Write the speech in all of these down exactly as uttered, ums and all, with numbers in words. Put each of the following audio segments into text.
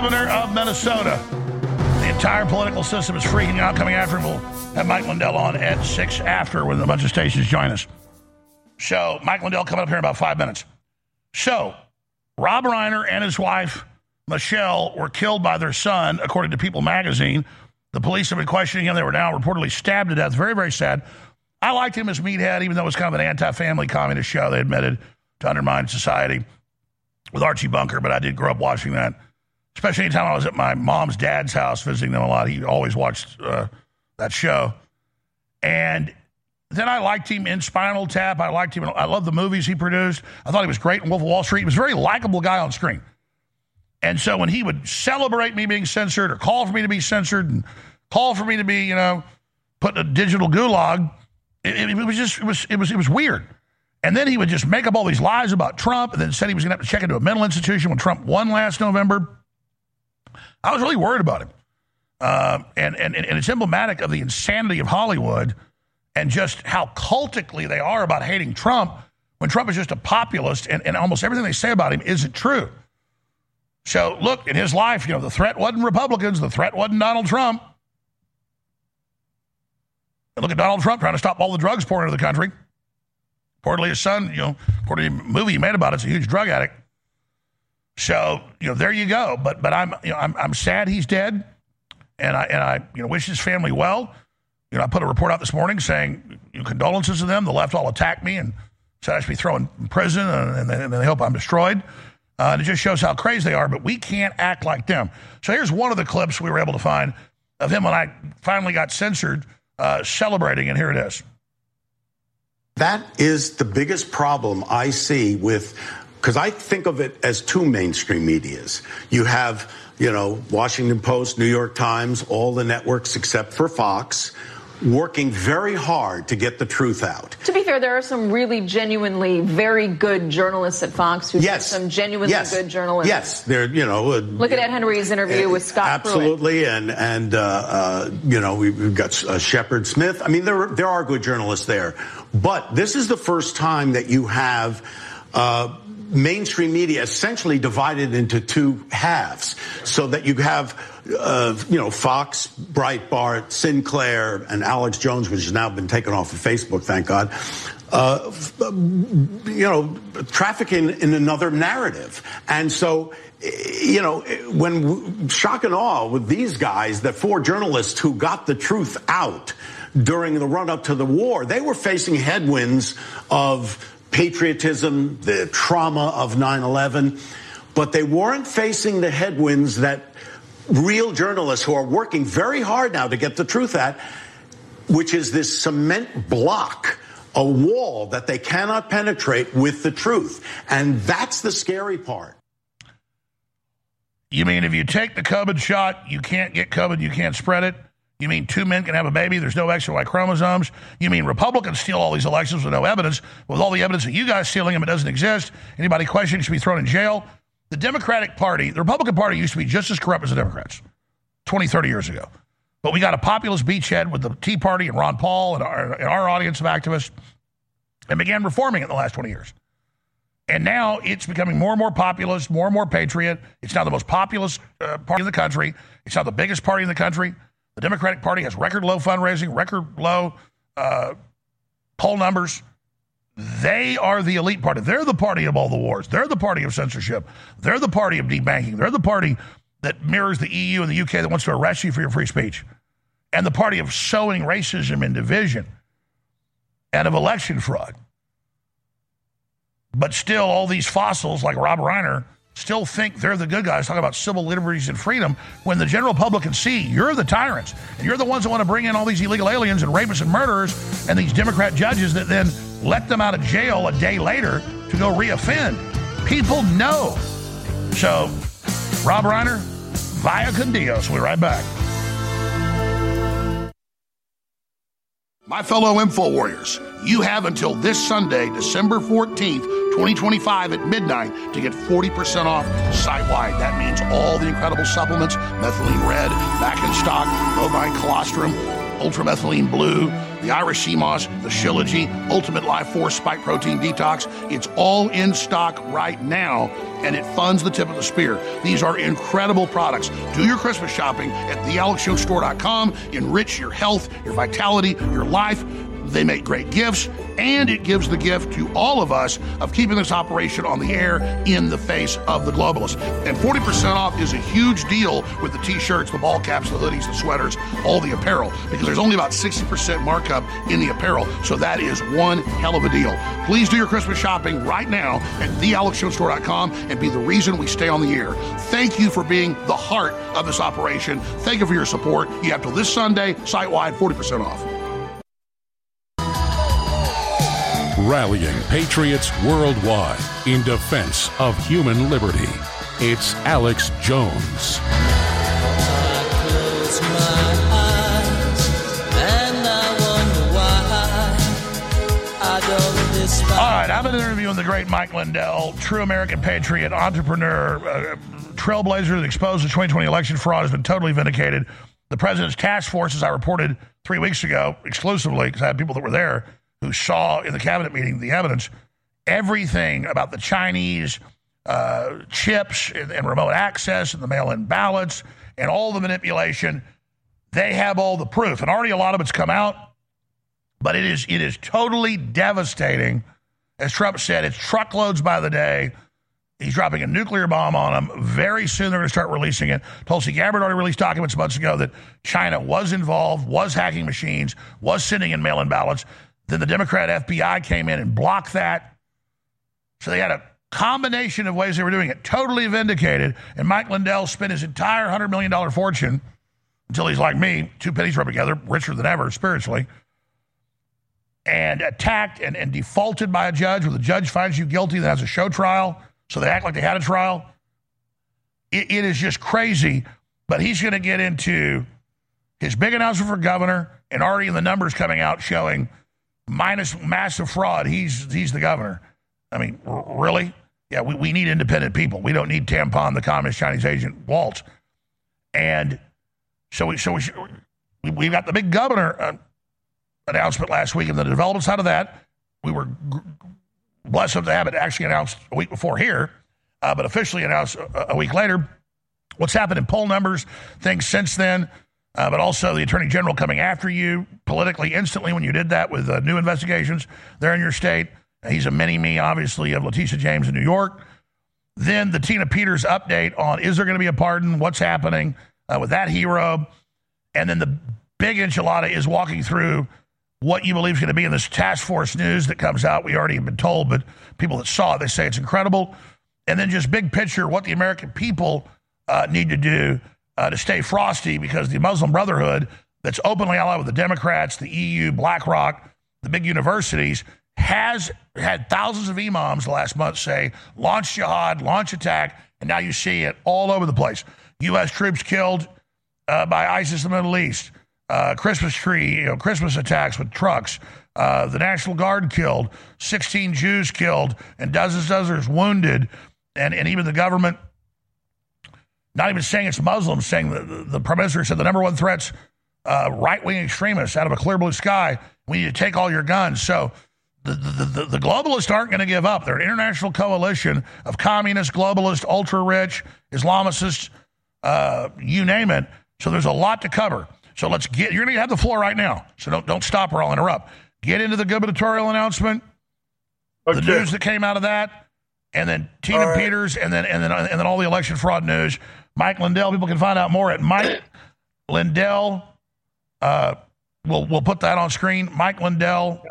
governor of Minnesota. The entire political system is freaking out, coming after him. We'll have Mike Lindell on at six after when a bunch of stations join us. So, Mike Lindell coming up here in about five minutes. So, Rob Reiner and his wife, Michelle, were killed by their son, according to People magazine. The police have been questioning him. They were now reportedly stabbed to death. Very, very sad. I liked him as Meathead, even though it was kind of an anti-family communist show they admitted to undermine society with Archie Bunker, but I did grow up watching that. Especially anytime I was at my mom's dad's house visiting them a lot. He always watched uh, that show. And then I liked him in Spinal Tap. I liked him. I love the movies he produced. I thought he was great in Wolf of Wall Street. He was a very likable guy on screen. And so when he would celebrate me being censored or call for me to be censored and call for me to be, you know, put in a digital gulag, it, it, it was just, it was, it was, it was weird. And then he would just make up all these lies about Trump and then said he was going to have to check into a mental institution when Trump won last November. I was really worried about him. Uh, and, and, and it's emblematic of the insanity of Hollywood and just how cultically they are about hating Trump when Trump is just a populist and, and almost everything they say about him isn't true. So, look, in his life, you know, the threat wasn't Republicans. The threat wasn't Donald Trump. And look at Donald Trump trying to stop all the drugs pouring into the country. Reportedly, his son, you know, according to the movie he made about it, is a huge drug addict. So, you know, there you go. But but I'm you know I'm I'm sad he's dead, and I and I you know wish his family well. You know, I put a report out this morning saying you know, condolences to them. The left all attacked me and said I should be thrown in prison, and, and, they, and they hope I'm destroyed. Uh, and it just shows how crazy they are. But we can't act like them. So here's one of the clips we were able to find of him when I finally got censored uh, celebrating, and here it is. That is the biggest problem I see with, because I think of it as two mainstream medias. You have, you know, Washington Post, New York Times, all the networks except for Fox, working very hard to get the truth out. To be fair, there are some really genuinely very good journalists at Fox who yes. do some genuinely yes. good journalism. Yes, they're, you know. Uh, Look at Ed Henry's interview uh, with Scott Absolutely, Pruitt. and, and uh, uh, you know, we've got uh, Shepard Smith. I mean, there, there are good journalists there. But this is the first time that you have uh, mainstream media essentially divided into two halves, so that you have, uh, you know, Fox, Breitbart, Sinclair, and Alex Jones, which has now been taken off of Facebook, thank God, uh, you know, trafficking in another narrative. And so, you know, when shock and awe with these guys, the four journalists who got the truth out during the run-up to the war, they were facing headwinds of patriotism, the trauma of nine eleven, but they weren't facing the headwinds that real journalists who are working very hard now to get the truth at, which is this cement block, a wall that they cannot penetrate with the truth. And that's the scary part. You mean if you take the COVID shot, you can't get COVID, you can't spread it? You mean two men can have a baby, there's no X or Y chromosomes? You mean Republicans steal all these elections with no evidence? With all the evidence that you guys stealing them, it doesn't exist. Anybody questioning should be thrown in jail. The Democratic Party, the Republican Party used to be just as corrupt as the Democrats twenty, thirty years ago. But we got a populist beachhead with the Tea Party and Ron Paul and our, and our audience of activists and began reforming it in the last twenty years. And now it's becoming more and more populist, more and more patriot. It's now the most populous uh, party in the country. It's now the biggest party in the country. The Democratic Party has record low fundraising, record low uh, poll numbers. They are the elite party. They're the party of all the wars. They're the party of censorship. They're the party of debanking. They're the party that mirrors the E U and the U K that wants to arrest you for your free speech. And the party of sowing racism and division and of election fraud. But still, all these fossils like Rob Reiner still think they're the good guys talking about civil liberties and freedom when the general public can see you're the tyrants and you're the ones that want to bring in all these illegal aliens and rapists and murderers and these Democrat judges that then let them out of jail a day later to go reoffend. People know. So, Rob Reiner, via con Dios. We'll be right back. My fellow Info Warriors, you have until this Sunday, December fourteenth, twenty twenty-five at midnight to get forty percent off site-wide. That means all the incredible supplements, methylene red, back in stock, bovine colostrum, Ultramethylene Blue, the Irish Sea Moss, the Shilajit, Ultimate Life Force Spike Protein Detox. It's all in stock right now, and it funds the tip of the spear. These are incredible products. Do your Christmas shopping at the alex show store dot com. Enrich your health, your vitality, your life. They make great gifts, and it gives the gift to all of us of keeping this operation on the air in the face of the globalists. And forty percent off is a huge deal with the t-shirts, the ball caps, the hoodies, the sweaters, all the apparel, because there's only about sixty percent markup in the apparel. So that is one hell of a deal. Please do your Christmas shopping right now at the alex show store dot com and be the reason we stay on the air. Thank you for being the heart of this operation. Thank you for your support. You have till this Sunday, site-wide, forty percent off. Rallying patriots worldwide in defense of human liberty. It's Alex Jones. I close my eyes and I wonder why I don't despise. All right, I've been interviewing the great Mike Lindell, true American patriot, entrepreneur, uh, trailblazer that exposed the twenty twenty election fraud, has been totally vindicated. The president's task force, as I reported three weeks ago, exclusively, because I had people that were there, who saw in the cabinet meeting the evidence, everything about the Chinese uh, chips and, and remote access and the mail-in ballots and all the manipulation. They have all the proof, and already a lot of it's come out, but it is it is totally devastating. As Trump said, it's truckloads by the day. He's dropping a nuclear bomb on them. Very soon they're going to start releasing it. Tulsi Gabbard already released documents months ago that China was involved, was hacking machines, was sending in mail-in ballots. Then the Democrat F B I came in and blocked that. So they had a combination of ways they were doing it, totally vindicated. And Mike Lindell spent his entire one hundred million dollars fortune, until he's like me, two pennies rubbed together, richer than ever spiritually, and attacked and, and defaulted by a judge, where the judge finds you guilty, then has a show trial, so they act like they had a trial. It, it is just crazy, but he's going to get into his big announcement for governor, and already in the numbers coming out showing minus massive fraud, he's he's the governor. I mean, r- really? Yeah, we, we need independent people. We don't need Tampon, the communist Chinese agent, Waltz. And so we so we, we, we got the big governor uh, announcement last week, and the developments out of that, we were g- blessed enough to have it actually announced a week before here, uh, but officially announced a, a week later. What's happened in poll numbers, things since then, Uh, but also the attorney general coming after you politically instantly when you did that with uh, new investigations there in your state. He's a mini-me, obviously, of Letitia James in New York. Then the Tina Peters update on, is there going to be a pardon? What's happening uh, with that hero? And then the big enchilada is walking through what you believe is going to be in this task force news that comes out. We already have been told, but people that saw it, they say it's incredible. And then just big picture, what the American people uh, need to do Uh, to stay frosty, because the Muslim Brotherhood, that's openly allied with the Democrats, the E U, BlackRock, the big universities, has had thousands of imams the last month say, launch jihad, launch attack, and now you see it all over the place. U S troops killed uh, by ISIS in the Middle East, uh, Christmas tree, you know, Christmas attacks with trucks, uh, the National Guard killed, sixteen Jews killed, and dozens of others wounded, and, and even the government, not even saying it's Muslims, saying the, the, the prime minister said the number one threat's uh, right-wing extremists out of a clear blue sky. We need to take all your guns. So the, the, the, the globalists aren't going to give up. They're an international coalition of communists, globalists, ultra-rich, Islamists, uh, you name it. So there's a lot to cover. So let's get, you're going to have the floor right now. So don't, don't stop or I'll interrupt. Get into the gubernatorial announcement, okay. The news that came out of that, and then Tina right. Peters, and then, and then, and then all the election fraud news. Mike Lindell, people can find out more at Mike Lindell. Uh, we'll we'll put that on screen. Mike Lindell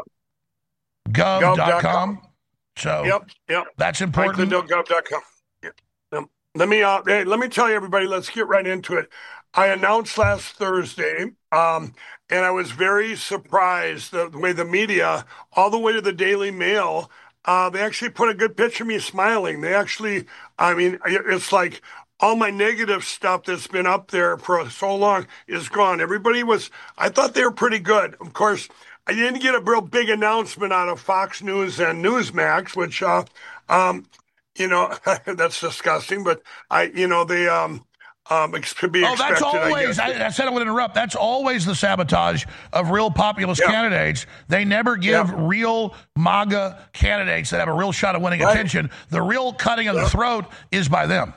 gov dot com. So yep, yep. That's important. Mike Lindell gov dot com. Yep. Let me uh, hey, let me tell you, everybody. Let's get right into it. I announced last Thursday, um, and I was very surprised the, the way the media, all the way to the Daily Mail, uh, they actually put a good picture of me smiling. They actually, I mean, it's like, all my negative stuff that's been up there for so long is gone. Everybody was, I thought they were pretty good. Of course, I didn't get a real big announcement out of Fox News and Newsmax, which, uh, um, you know, that's disgusting. But I, you know, they, um, Um, ex- could be oh, expected, that's always, I, I, I said I would interrupt, that's always the sabotage of real populist yeah. candidates. They never give yeah. real MAGA candidates that have a real shot at winning right. attention. The real cutting of yeah. the throat is by them.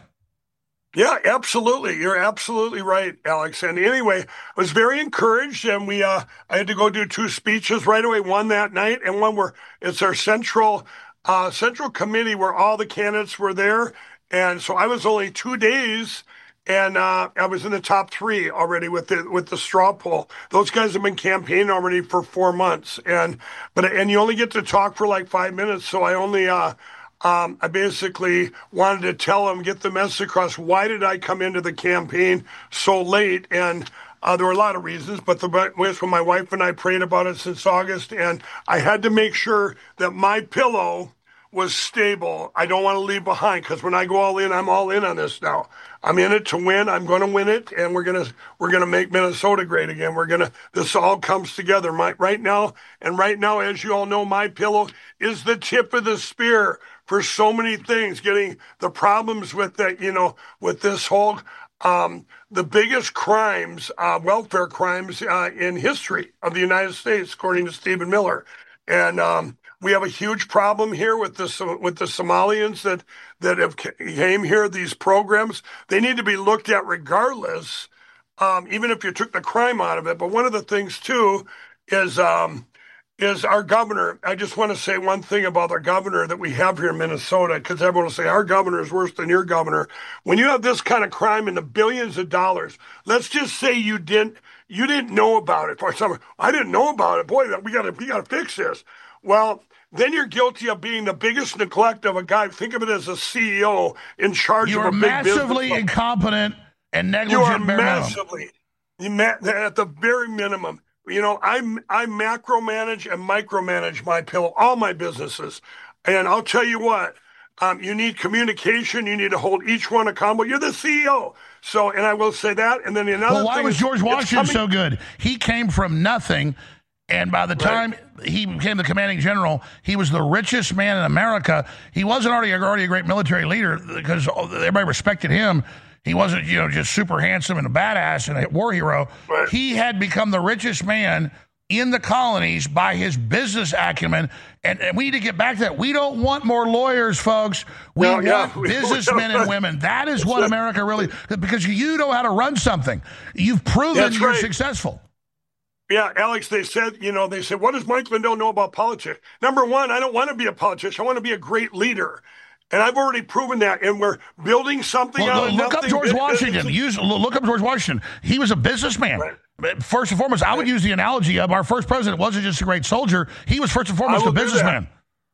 Yeah, absolutely. You're absolutely right, Alex. And anyway, I was very encouraged, and we uh, I had to go do two speeches right away, one that night and one where it's our central uh, central committee where all the candidates were there. And so I was only two days, and uh, I was in the top three already with the with the straw poll. Those guys have been campaigning already for four months, and but and you only get to talk for like five minutes. So I only. Uh, Um, I basically wanted to tell them, get the message across, why did I come into the campaign so late? And uh, there were a lot of reasons, but the when my wife and I prayed about it since August, and I had to make sure that my pillow was stable. I don't want to leave behind, because when I go all in, I'm all in on this now. I'm in it to win. I'm going to win it, and we're gonna we're gonna make Minnesota great again. We're gonna. This all comes together my, right now, and right now, as you all know, my pillow is the tip of the spear for so many things. Getting the problems with that, you know, with this whole um, the biggest crimes, uh, welfare crimes uh, in history of the United States, according to Stephen Miller, and. Um, We have a huge problem here with the with the Somalians that that have came here. These programs, they need to be looked at regardless, um, even if you took the crime out of it. But one of the things too is um, is our governor. I just want to say one thing about our governor that we have here in Minnesota, because everyone will say our governor is worse than your governor. When you have this kind of crime in the billions of dollars, let's just say you didn't you didn't know about it. For some, I didn't know about it. Boy, we got to we got to fix this. Well. Then you're guilty of being the biggest neglect of a guy. Think of it as a C E O in charge you of a big business. You are massively incompetent and negligent. You are bare massively, you ma- at the very minimum. You know, I I macromanage and micromanage my pillow, all my businesses, and I'll tell you what. Um, you need communication. You need to hold each one accountable. You're the C E O. So, and I will say that. And then another. Well, why thing was is, George Washington coming- so good? He came from nothing. And by the time right. he became the commanding general, he was the richest man in America. He wasn't already, already a great military leader because everybody respected him. He wasn't, you know, just super handsome and a badass and a war hero. Right. He had become the richest man in the colonies by his business acumen. And, and we need to get back to that. We don't want more lawyers, folks. We no, want yeah. businessmen and women. That is what America really, because you know how to run something. You've proven That's you're right. successful. Yeah, Alex, they said, you know, they said, what does Mike Lindell know about politics? Number one, I don't want to be a politician. I want to be a great leader. And I've already proven that. And we're building something well, out of Look nothing. up George Washington. Use, look up George Washington. He was a businessman. Right. First and foremost, I would use the analogy of our first president wasn't just a great soldier. He was first and foremost a businessman.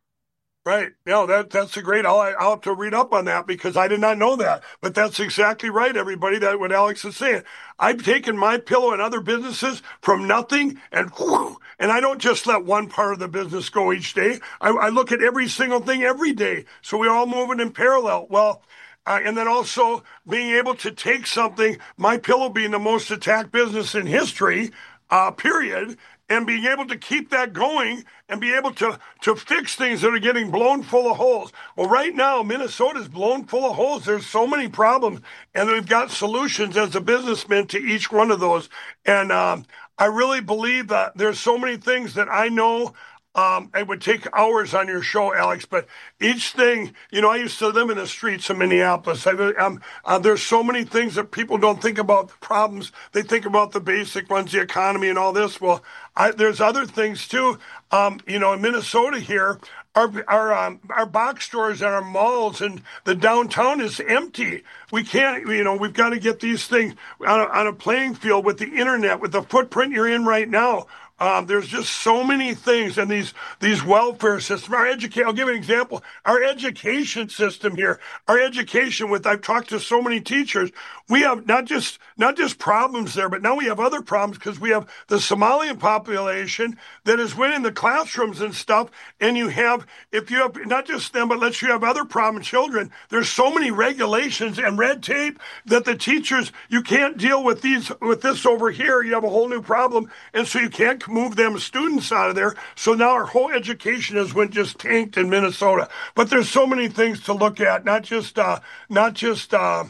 Right. No, that that's a great. I'll, I'll have to read up on that because I did not know that. But that's exactly right, everybody. That what Alex is saying. I've taken my pillow and other businesses from nothing, and whoo, and I don't just let one part of the business go each day. I, I look at every single thing every day. So we're all moving in parallel. Well. Uh, and then also being able to take something, my pillow being the most attacked business in history, uh, period, and being able to keep that going and be able to, to fix things that are getting blown full of holes. Well, right now, Minnesota's blown full of holes. There's so many problems, and we've got solutions as a businessman to each one of those. And um, I really believe that there's so many things that I know. Um, it would take hours on your show, Alex, but each thing, you know, I used to live in the streets of Minneapolis. I, um, uh, there's so many things that people don't think about the problems. They think about the basic ones, the economy and all this. Well, I, there's other things too. Um, you know, in Minnesota here, our our um, our box stores and our malls and the downtown is empty. We can't, you know, we've got to get these things on a, on a playing field with the internet, with the footprint you're in right now. Um, there's just so many things, and these these welfare systems. Our education. I'll give you an example. Our education system here. Our education. With I've talked to so many teachers. We have not just not just problems there, but now we have other problems because we have the Somalian population that is winning the classrooms and stuff. And you have, if you have not just them, but let's you have other problem children. There's so many regulations and red tape that the teachers you can't deal with these with this over here. You have a whole new problem, and so you can't move them students out of there. So now our whole education has went just tanked in Minnesota. But there's so many things to look at, not just uh, not just uh,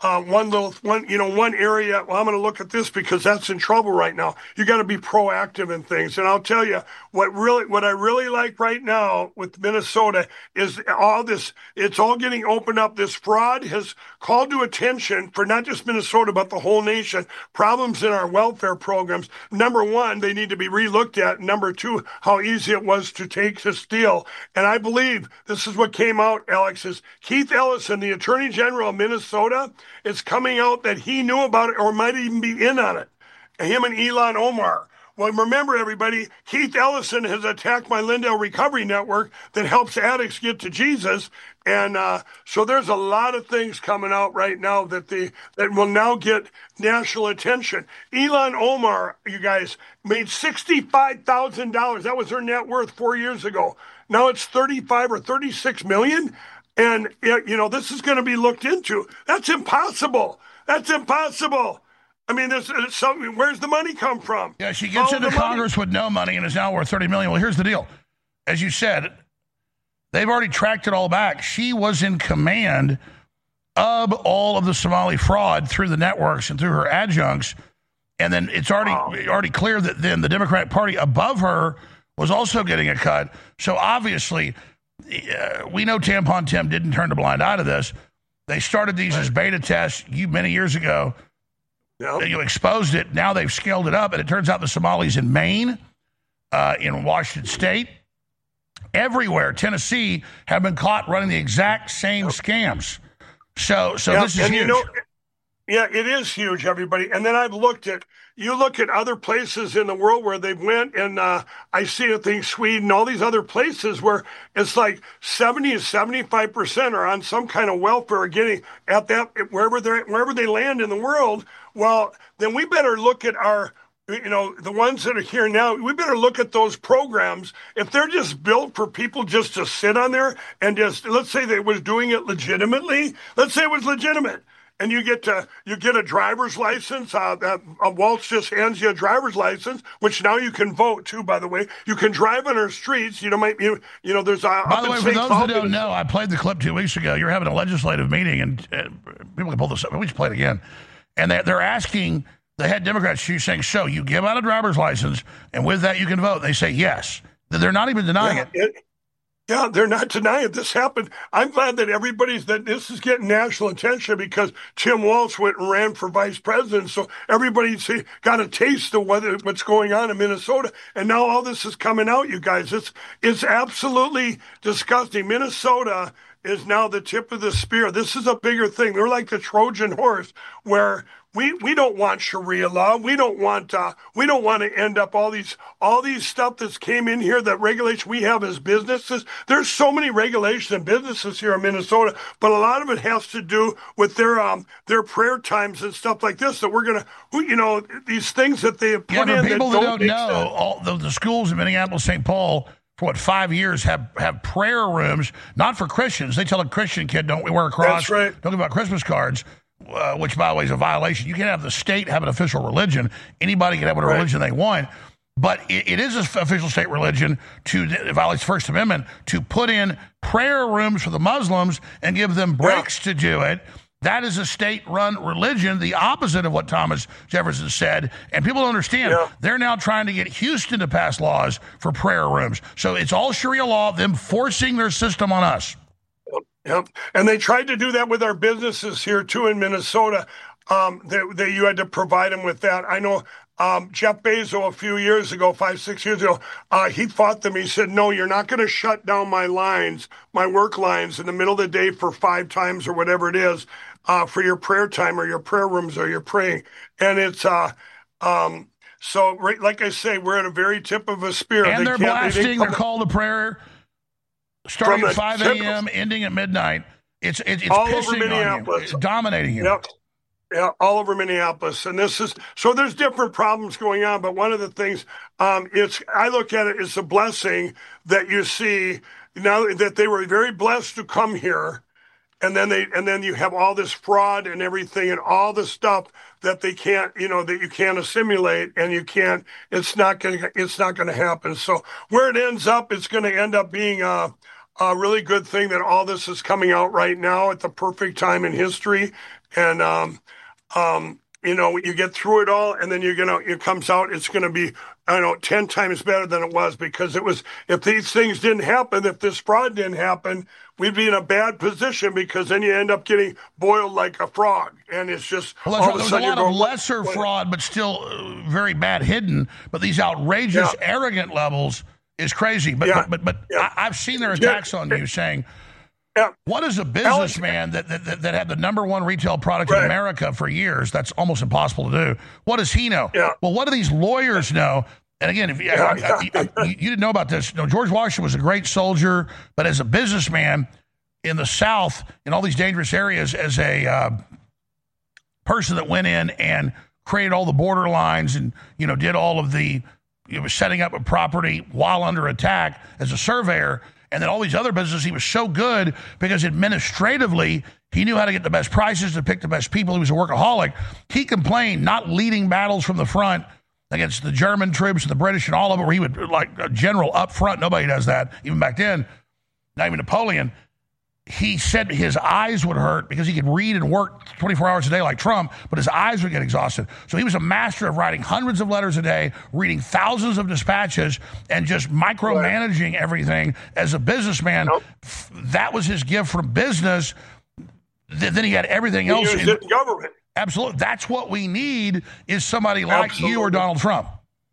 uh, one little one, you know, one area. Well, I'm going to look at this because that's in trouble right now. You got to be proactive in things. And I'll tell you what really, what I really like right now with Minnesota is all this. It's all getting opened up. This fraud has called to attention for not just Minnesota but the whole nation. Problems in our welfare programs. Number one, they need to be relooked at. Number two, how easy it was to take to steal. And I believe this is what came out, Alex, is Keith Ellison, the Attorney General of Minnesota, it's coming out that he knew about it or might even be in on it. Him and Ilhan Omar. Well, remember, everybody, Keith Ellison has attacked my Lindell Recovery Network that helps addicts get to Jesus. And uh, so there's a lot of things coming out right now that they that will now get national attention. Ilhan Omar, you guys, made sixty-five thousand dollars. That was her net worth four years ago. Now it's thirty-five or thirty-six million. And, you know, this is going to be looked into. That's impossible. That's impossible. I mean, there's, there's something, where's the money come from? Yeah, she gets Follow into Congress money. with no money and is now worth thirty million dollars. Well, here's the deal. As you said, they've already tracked it all back. She was in command of all of the Somali fraud through the networks and through her adjuncts. And then it's already wow. already clear that then the Democratic Party above her was also getting a cut. So obviously, uh, we know Tampon Tim didn't turn a blind eye to this. They started these as beta tests you many years ago. Yep. You exposed it. Now they've scaled it up, and it turns out the Somalis in Maine, uh, in Washington State, everywhere, Tennessee, have been caught running the exact same yep. scams. So, so yep. this is and huge. You know, yeah, it is huge, everybody. And then I've looked at, you look at other places in the world where they went, and uh, I see, I think, Sweden, all these other places where it's like seventy to seventy-five percent are on some kind of welfare, getting at that, wherever they wherever they land in the world. Well, then we better look at our, you know, the ones that are here now, we better look at those programs. If they're just built for people just to sit on there and just, let's say they was doing it legitimately, let's say it was legitimate. And you get to you get a driver's license. Uh, that uh, Waltz just hands you a driver's license, which now you can vote too. By the way, you can drive on our streets. You know, might you, you know. There's uh, by the way, for those that don't know, I played the clip two weeks ago. You're having a legislative meeting, and uh, people can pull this up. We just play it again, and they, they're asking the head Democrats. She's saying, "So you give out a driver's license, and with that you can vote." They say yes. They're not even denying yeah, it. it Yeah, they're not denying it. This happened. I'm glad that everybody's, that this is getting national attention because Tim Walz went and ran for vice president. So everybody's got a taste of what, what's going on in Minnesota. And now all this is coming out, you guys. It's, it's absolutely disgusting. Minnesota is now the tip of the spear. This is a bigger thing. They're like the Trojan horse where We we don't want Sharia law. We don't want uh, we don't want to end up all these all these stuff that's came in here, that regulation we have as businesses. There's so many regulations and businesses here in Minnesota, but a lot of it has to do with their um their prayer times and stuff like this. That we're gonna, you know, these things that they have put yeah, for in people that that don't, don't know, all the, the schools in Minneapolis, Saint Paul, for what, five years have, have prayer rooms, not for Christians. They tell a Christian kid, don't wear a cross, That's right. don't give out Christmas cards. Uh, which, by the way, is a violation. You can't have the state have an official religion. Anybody can have whatever right. religion they want. But it, it is an official state religion to, it violates the First Amendment, to put in prayer rooms for the Muslims and give them breaks yeah. to do it. That is a state-run religion, the opposite of what Thomas Jefferson said. And people don't understand. Yeah. They're now trying to get Houston to pass laws for prayer rooms. So it's all Sharia law, them forcing their system on us. Yep. And they tried to do that with our businesses here, too, in Minnesota. Um, that, that you had to provide them with that. I know um, Jeff Bezos a few years ago, five, six years ago, uh, he fought them. He said, no, you're not going to shut down my lines, my work lines in the middle of the day for five times or whatever it is uh, for your prayer time or your prayer rooms or your praying. And it's... Uh, um, so, right, like I say, we're at a very tip of a spear. And they they're blasting their call to prayer starting at five a.m., ending at midnight. It's it, it's all pissing over Minneapolis, on you, it's dominating you. Yep. Yeah, all over Minneapolis. And this is, so there's different problems going on. But one of the things, um, it's, I look at it as a blessing that you see now that they were very blessed to come here. And then they, and then you have all this fraud and everything and all the stuff that they can't, you know, that you can't assimilate and you can't, it's not going to, it's not going to happen. So where it ends up, it's going to end up being a, a really good thing that all this is coming out right now at the perfect time in history. And, um, um, you know, you get through it all, and then you're going to, it comes out, it's going to be, I don't know, ten times better than it was, because it was, if these things didn't happen, if this fraud didn't happen, we'd be in a bad position, because then you end up getting boiled like a frog. And it's just, well, all right. of a There's sudden a lot you're of going, lesser fraud, but still uh, very bad hidden. But these outrageous, yeah. arrogant levels is crazy. But, yeah. but, but, but yeah. I, I've seen their attacks on you saying, yeah. what is a businessman that, that that had the number one retail product right. in America for years? That's almost impossible to do. What does he know? Yeah. Well, what do these lawyers know? And again, if you, yeah, I, I, I, you didn't know about this, you know, George Washington was a great soldier, but as a businessman in the South, in all these dangerous areas, as a uh, person that went in and created all the border lines and, you know, did all of the, you know, setting up a property while under attack as a surveyor, and then all these other businesses, he was so good because administratively he knew how to get the best prices, to pick the best people. He was a workaholic. He complained not leading battles from the front against the German troops and the British and all of it, where he would, like a general up front. Nobody does that, even back then, not even Napoleon. He said his eyes would hurt because he could read and work twenty-four hours a day like Trump, but his eyes would get exhausted. So he was a master of writing hundreds of letters a day, reading thousands of dispatches, and just micromanaging everything as a businessman. Nope. That was his gift from business. Then he had everything he else. Used in, it in government. Absolutely. That's what we need, is somebody like Absolutely. you or Donald Trump.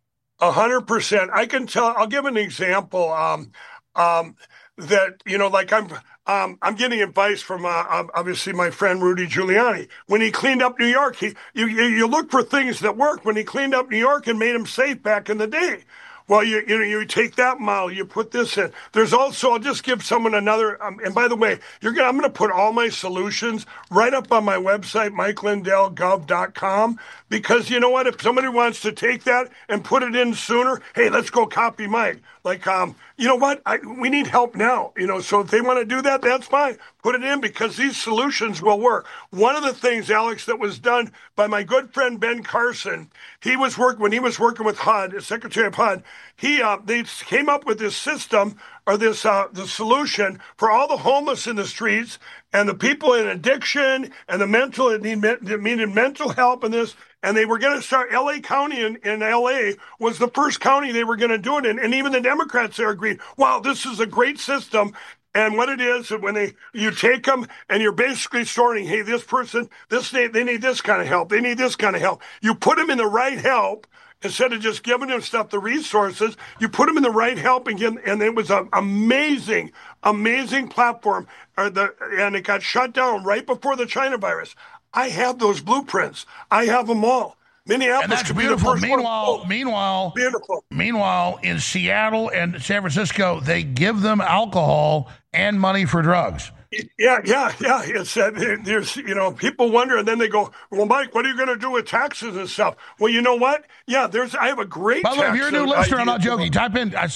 A hundred percent. I can tell. I'll give an example. Um, um, that, you know, like I'm, um, I'm getting advice from, uh, obviously my friend Rudy Giuliani. When he cleaned up New York, he, you, you, you look for things that work. When he cleaned up New York and made him safe back in the day. Well, you, you know, you take that model, you put this in. There's also, I'll just give someone another, um, and by the way, you're gonna, I'm going to put all my solutions right up on my website, mike lindell gov dot com, because you know what? If somebody wants to take that and put it in sooner, hey, let's go copy Mike. Like, um, you know what? I, we need help now, you know, so if they want to do that, that's fine. Put it in, because these solutions will work. One of the things, Alex, that was done by my good friend Ben Carson, he was working, when he was working with H U D, Secretary of H U D, he, uh, they came up with this system, or this, uh, the solution for all the homeless in the streets and the people in addiction and the mental, that need, that needed mental help in this. And they were going to start, L A County in, in L A was the first county they were going to do it in. And even the Democrats there agreed, wow, this is a great system. And what it is, when they, you take them and you're basically sorting, hey, this person, this, they, they need this kind of help. They need this kind of help. You put them in the right help. Instead of just giving them stuff, the resources, you put them in the right help and give, and it was an amazing, amazing platform. Or the, and it got shut down right before the China virus. I have those blueprints. I have them all. Minneapolis, and that's beautiful. Meanwhile, one. meanwhile, beautiful. Meanwhile, in Seattle and San Francisco, they give them alcohol and money for drugs. Yeah, yeah, yeah. It's uh, there's, you know, people wonder, and then they go, well, Mike, what are you going to do with taxes and stuff? Well, you know what? Yeah, there's. I have a great. By the way, if you're a new listener, idea. I'm not joking. Type in I,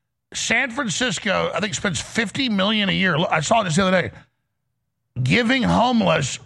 San Francisco. I think spends fifty million dollars a year. I saw this the other day, giving homeless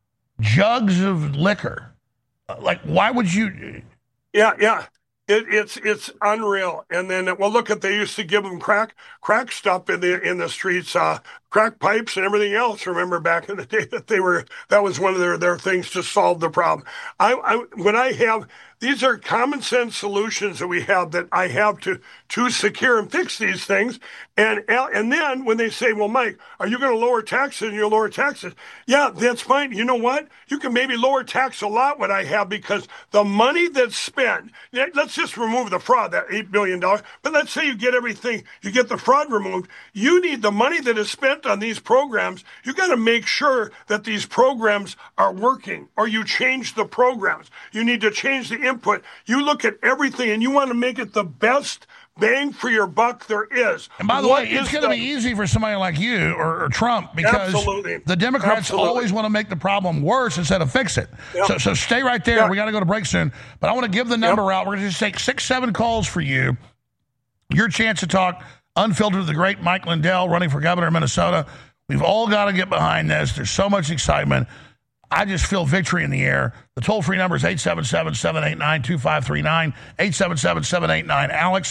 jugs of liquor. Like, why would you? Yeah, yeah. It, it's it's unreal. And then, well, look at, they used to give them crack crack stuff in the in the streets, uh, crack pipes and everything else. Remember back in the day that they were, that was one of their, their things to solve the problem. I, I when I have, these are common sense solutions that we have, that I have to to secure and fix these things. And and then when they say, well, Mike, are you going to lower taxes? And you lower taxes? Yeah, that's fine. You know what? You can maybe lower tax a lot what I have, because the money that's spent, let's just remove the fraud, that eight billion dollars. But let's say you get everything, you get the fraud removed. You need the money that is spent on these programs. You got to make sure that these programs are working, or you change the programs. You need to change the input. You look at everything and you want to make it the best bang for your buck there is. And by the what way, it's going to the... be easy for somebody like you or, or Trump, because Absolutely. the Democrats Absolutely. always want to make the problem worse instead of fix it. Yep. So, so stay right there. Yep. We got to go to break soon. But I want to give the number Yep. out. We're going to just take six, seven calls for you. Your chance to talk unfiltered with the great Mike Lindell, running for governor of Minnesota. We've all got to get behind this. There's so much excitement. I just feel victory in the air. The toll-free number is eight seven seven, seven eight nine, two five three nine, eight seven seven, seven eight nine, Alex,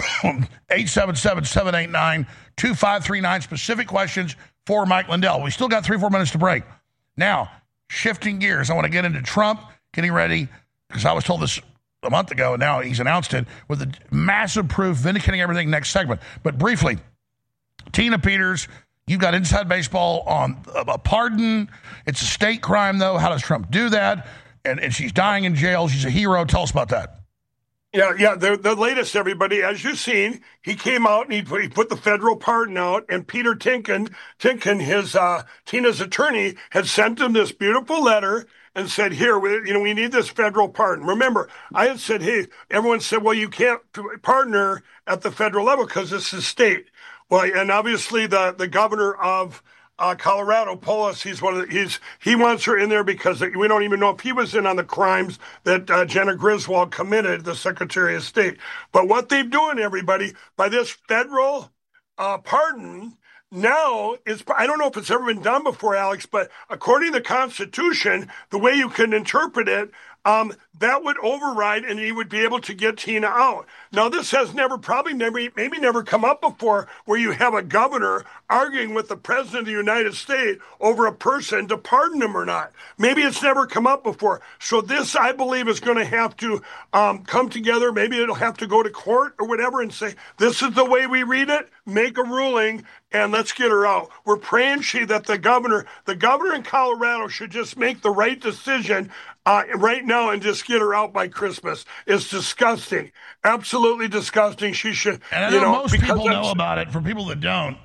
eight seven seven, seven eight nine, two five three nine. Specific questions for Mike Lindell. We still got three, four minutes to break. Now, shifting gears. I want to get into Trump getting ready, because I was told this a month ago, and now he's announced it with the massive proof vindicating everything next segment. But briefly, Tina Peters, you've got inside baseball on a pardon. It's a state crime, though. How does Trump do that? And, and she's dying in jail. She's a hero. Tell us about that. Yeah, yeah, the, the latest, everybody, as you've seen, he came out and he put, he put the federal pardon out, and Peter Tinkin, Tinkin, his uh, Tina's attorney, had sent him this beautiful letter and said, here, we, you know, we need this federal pardon. Remember, I had said, hey, everyone said, well, you can't pardon her at the federal level because this is state. Well, and obviously the, the governor of Uh, Colorado, Polis, he's one of the, he's, he wants her in there because we don't even know if he was in on the crimes that uh, Jenna Griswold committed, the Secretary of State. But what they're doing, everybody, by this federal uh, pardon, now is, I don't know if it's ever been done before, Alex, but according to the Constitution, the way you can interpret it, um, that would override and he would be able to get Tina out. Now, this has never, probably never, maybe never come up before where you have a governor arguing with the president of the United States over a person to pardon him or not. Maybe it's never come up before. So this, I believe, is going to have to um, come together. Maybe it'll have to go to court or whatever and say, this is the way we read it, make a ruling, and let's get her out. We're praying, she, that the governor, the governor in Colorado should just make the right decision uh, right now and just get her out by Christmas. It's disgusting. Absolutely disgusting. She should, and I know, you know most people know about it. For people that don't,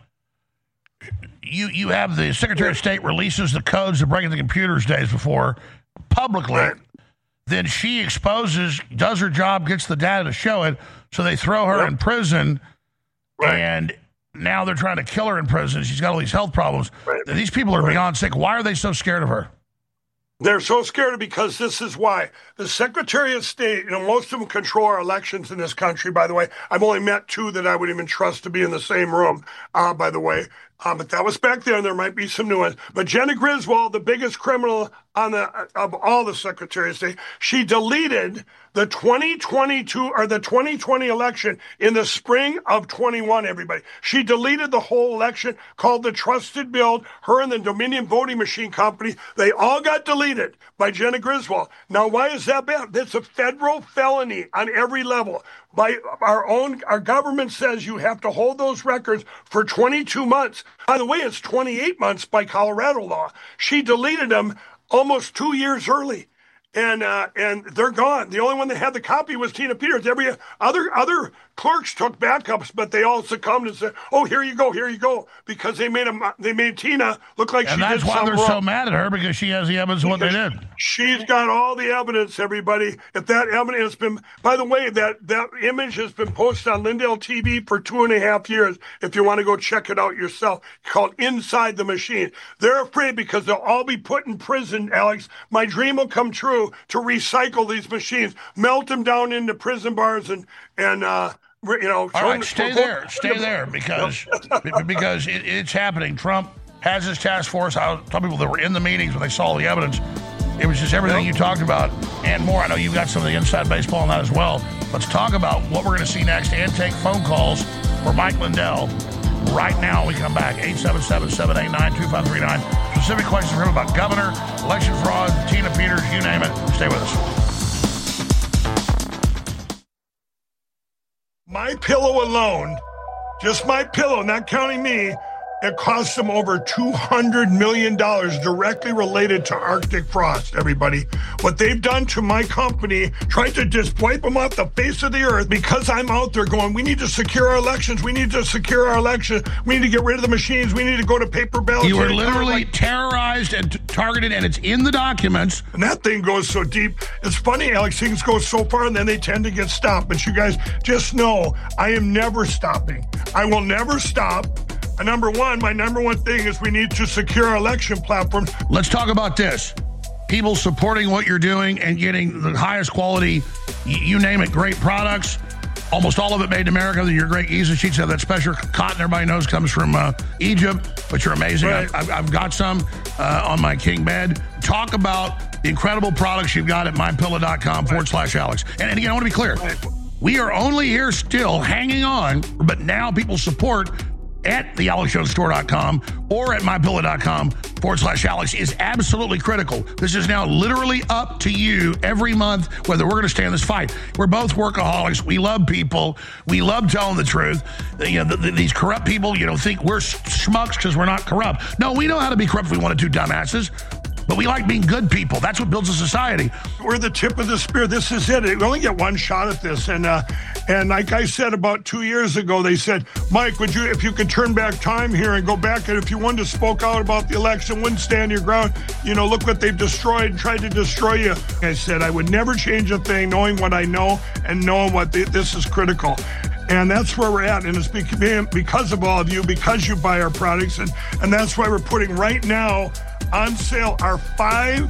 you you have the Secretary of State releases the codes to break into computers days before publicly. Right. Then she exposes, does her job, gets the data to show it, so they throw her Yep. in prison, Right. and now they're trying to kill her in prison. She's got all these health problems. Right. These people are Right. beyond sick. Why are they so scared of her? They're so scared because this is why. The Secretary of State, you know, most of them control our elections in this country, by the way. I've only met two that I would even trust to be in the same room, uh, by the way. Um, but that was back there, and there might be some new ones. But Jenna Griswold, the biggest criminal on the of all the Secretary of State, she deleted the twenty twenty-two or the twenty twenty election in the spring of twenty-one, everybody. She deleted the whole election, called the Trusted Build. Her and the Dominion Voting Machine Company, they all got deleted by Jenna Griswold. Now, why is that bad? That's a federal felony on every level. By our own, our government says you have to hold those records for twenty-two months. By the way, it's twenty-eight months by Colorado law. She deleted them almost two years early. And uh, and they're gone. The only one that had the copy was Tina Peters. Every other other clerks took backups, but they all succumbed and said, "Oh, here you go, here you go," because they made a, they made Tina look like And she that's did why something they're wrong. so mad at her, because she has the evidence of what they did. She's got all the evidence, everybody. If that evidence has been, by the way, that, that image has been posted on Lindell T V for two and a half years. If you want to go check it out yourself, called Inside the Machine. They're afraid because they'll all be put in prison, Alex. My dream will come true to recycle these machines, melt them down into prison bars, and and uh, you know. All right, stay there, stay there, because because it, it's happening. Trump has his task force. I tell people that were in the meetings when they saw the evidence. It was just everything you talked about and more. I know you've got some of the inside baseball on that as well. Let's talk about what we're going to see next and take phone calls for Mike Lindell. Right now, we come back, eight seven seven, seven eight nine, two five three nine. Specific questions for him about governor, election fraud, Tina Peters, you name it. Stay with us. My pillow alone, just my pillow, not counting me, it cost them over two hundred million dollars directly related to Arctic frost, everybody. What they've done to my company, trying to just wipe them off the face of the earth because I'm out there going, we need to secure our elections. We need to secure our elections. We need to get rid of the machines. We need to go to paper ballots. You were literally terrorized and t- targeted, and it's in the documents. And that thing goes so deep. It's funny, Alex, things go so far and then they tend to get stopped. But you guys just know I am never stopping. I will never stop. And number one, my number one thing is we need to secure our election platform. Let's talk about this. People supporting what you're doing and getting the highest quality, you name it, great products. Almost all of it made in America. Your great Giza sheets have that special cotton everybody knows comes from uh, Egypt, but you're amazing. Right. I've, I've got some uh, on my king bed. Talk about the incredible products you've got at mypillow.com forward slash Alex. And, and again, I want to be clear. We are only here still hanging on, but now people support at the alex jones store dot com or at my pillow dot com forward slash Alex is absolutely critical. This is now literally up to you every month whether we're going to stay in this fight. We're both workaholics. We love people. We love telling the truth. You know, the, the, these corrupt people, you know, think we're schmucks because we're not corrupt. No, we know how to be corrupt if we want to do, dumbasses. But we like being good people. That's what builds a society. We're the tip of the spear. This is it. We only get one shot at this. And uh, and like I said about two years ago, they said, Mike, would you, if you could turn back time here and go back, and if you wanted to spoke out about the election, wouldn't stand your ground, you know, look what they've destroyed and tried to destroy you. I said, I would never change a thing, knowing what I know and knowing what the, this is critical. And that's where we're at. And it's because of all of you, because you buy our products. And, and that's why we're putting right now on sale our five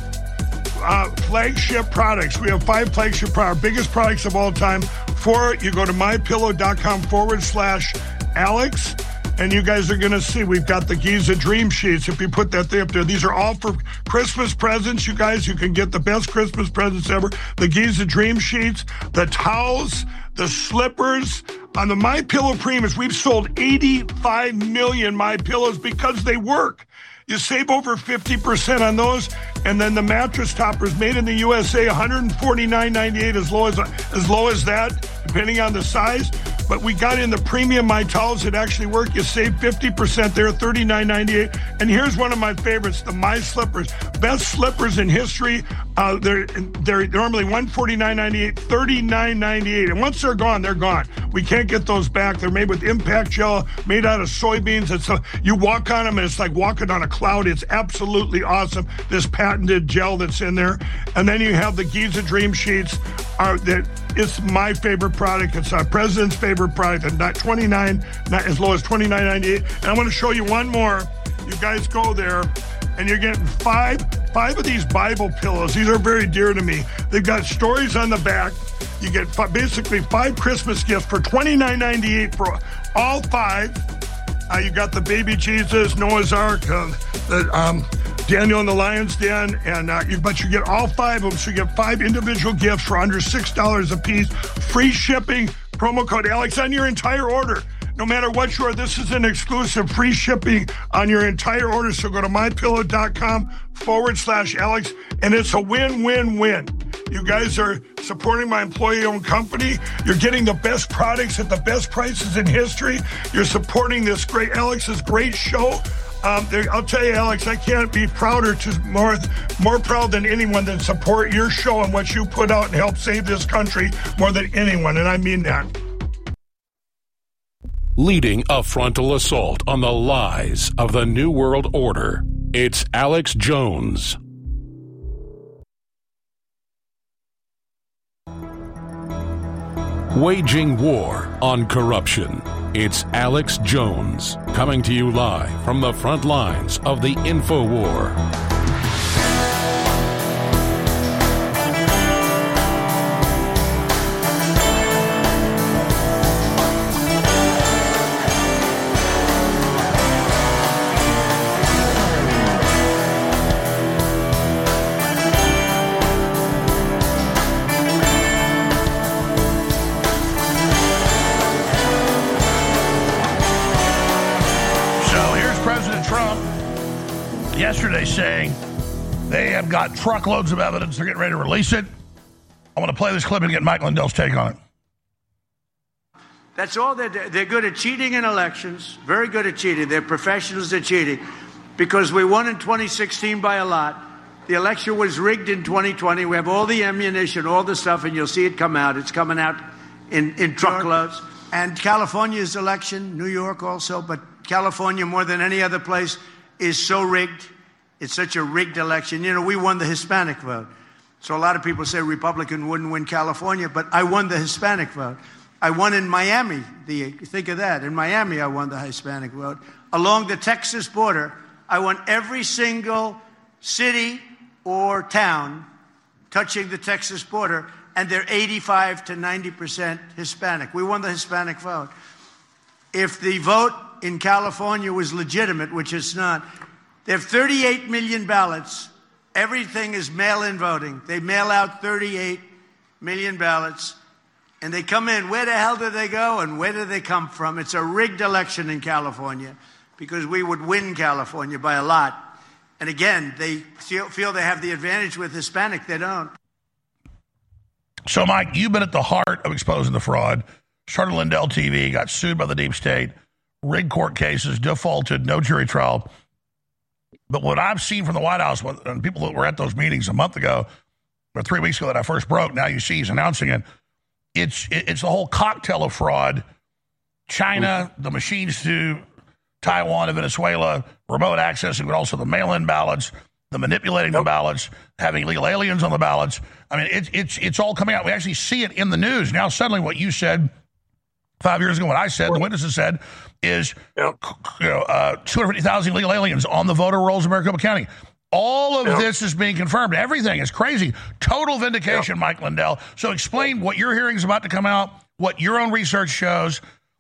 uh, flagship products. We have five flagship products, our biggest products of all time. For it, you go to mypillow.com forward slash Alex. And you guys are going to see we've got the Giza Dream Sheets. If you put that thing up there, these are all for Christmas presents, you guys. You can get the best Christmas presents ever. The Giza Dream Sheets, the towels, the slippers. On the MyPillow Premiums, we've sold eighty-five million MyPillows because they work. You save over fifty percent on those. And then the mattress toppers made in the U S A, one forty-nine ninety-eight, as low as as low as that, depending on the size. But we got in the premium My Towels that actually work. You save fifty percent there, thirty-nine ninety-eight. And here's one of my favorites, the My Slippers. Best slippers in history. Uh, they're they're normally one forty-nine ninety-eight, thirty-nine ninety-eight. And once they're gone, they're gone. We can't get those back. They're made with impact gel, made out of soybeans. It's a, you walk on them and it's like walking on a cloud. It's absolutely awesome. This patented gel that's in there. And then you have the Giza Dream Sheets. Are that it's my favorite product. It's our president's favorite product. And not twenty-nine, not as low as twenty-nine ninety-eight. And I want to show you one more. You guys go there, and you're getting five five of these Bible pillows. These are very dear to me. They've got stories on the back. You get f- basically five Christmas gifts for twenty-nine ninety-eight for all five. Uh, you got the baby Jesus, Noah's Ark, uh, the um, Daniel and the Lion's Den, and uh, you, but you get all five of them. So you get five individual gifts for under six dollars a piece. Free shipping. Promo code Alex on your entire order. No matter what you are, this is an exclusive free shipping on your entire order. So go to mypillow.com forward slash Alex, and it's a win-win-win. You guys are supporting my employee-owned company. You're getting the best products at the best prices in history. You're supporting this great, Alex's great show. Um, I'll tell you, Alex, I can't be prouder, to more, more proud than anyone than support your show and what you put out and help save this country more than anyone, and I mean that. Leading a frontal assault on the lies of the New World Order, it's Alex Jones. Waging war on corruption, it's Alex Jones, coming to you live from the front lines of the InfoWar. Yesterday saying they have got truckloads of evidence. They're getting ready to release it. I want to play this clip and get Mike Lindell's take on it. That's all they're doing. They're good at cheating in elections, very good at cheating. They're professionals at cheating because we won in twenty sixteen by a lot. The election was rigged in twenty twenty. We have all the ammunition, all the stuff, and you'll see it come out. It's coming out in, in truckloads. And California's election, New York also, but California more than any other place is so rigged. It's such a rigged election. You know, we won the Hispanic vote. So a lot of people say Republican wouldn't win California, but I won the Hispanic vote. I won in Miami. The, think of that. In Miami, I won the Hispanic vote. Along the Texas border, I won every single city or town touching the Texas border, and they're eighty-five to ninety percent Hispanic. We won the Hispanic vote. If the vote in California was legitimate, which it's not, they have thirty-eight million ballots. Everything is mail-in voting. They mail out thirty-eight million ballots. and they come in. Where the hell do they go and where do they come from? It's a rigged election in California because we would win California by a lot. And again, they feel they have the advantage with Hispanic. They don't. So, Mike, you've been at the heart of exposing the fraud. Started Lindell T V, got sued by the deep state, rigged court cases, defaulted, no jury trial. But what I've seen from the White House, and people that were at those meetings a month ago, or three weeks ago that I first broke, now you see he's announcing it. It's it's the whole cocktail of fraud. China, the machines to Taiwan and Venezuela, remote accessing, but also the mail-in ballots, the manipulating the ballots, having illegal aliens on the ballots. I mean, it's it's it's all coming out. We actually see it in the news. Now suddenly what you said five years ago, what I said, the witnesses said, is yep. you know, uh, two hundred fifty thousand illegal aliens on the voter rolls in Maricopa County. All of yep. this is being confirmed. Everything is crazy. Total vindication, yep. Mike Lindell. So explain what your hearing is about to come out, what your own research shows,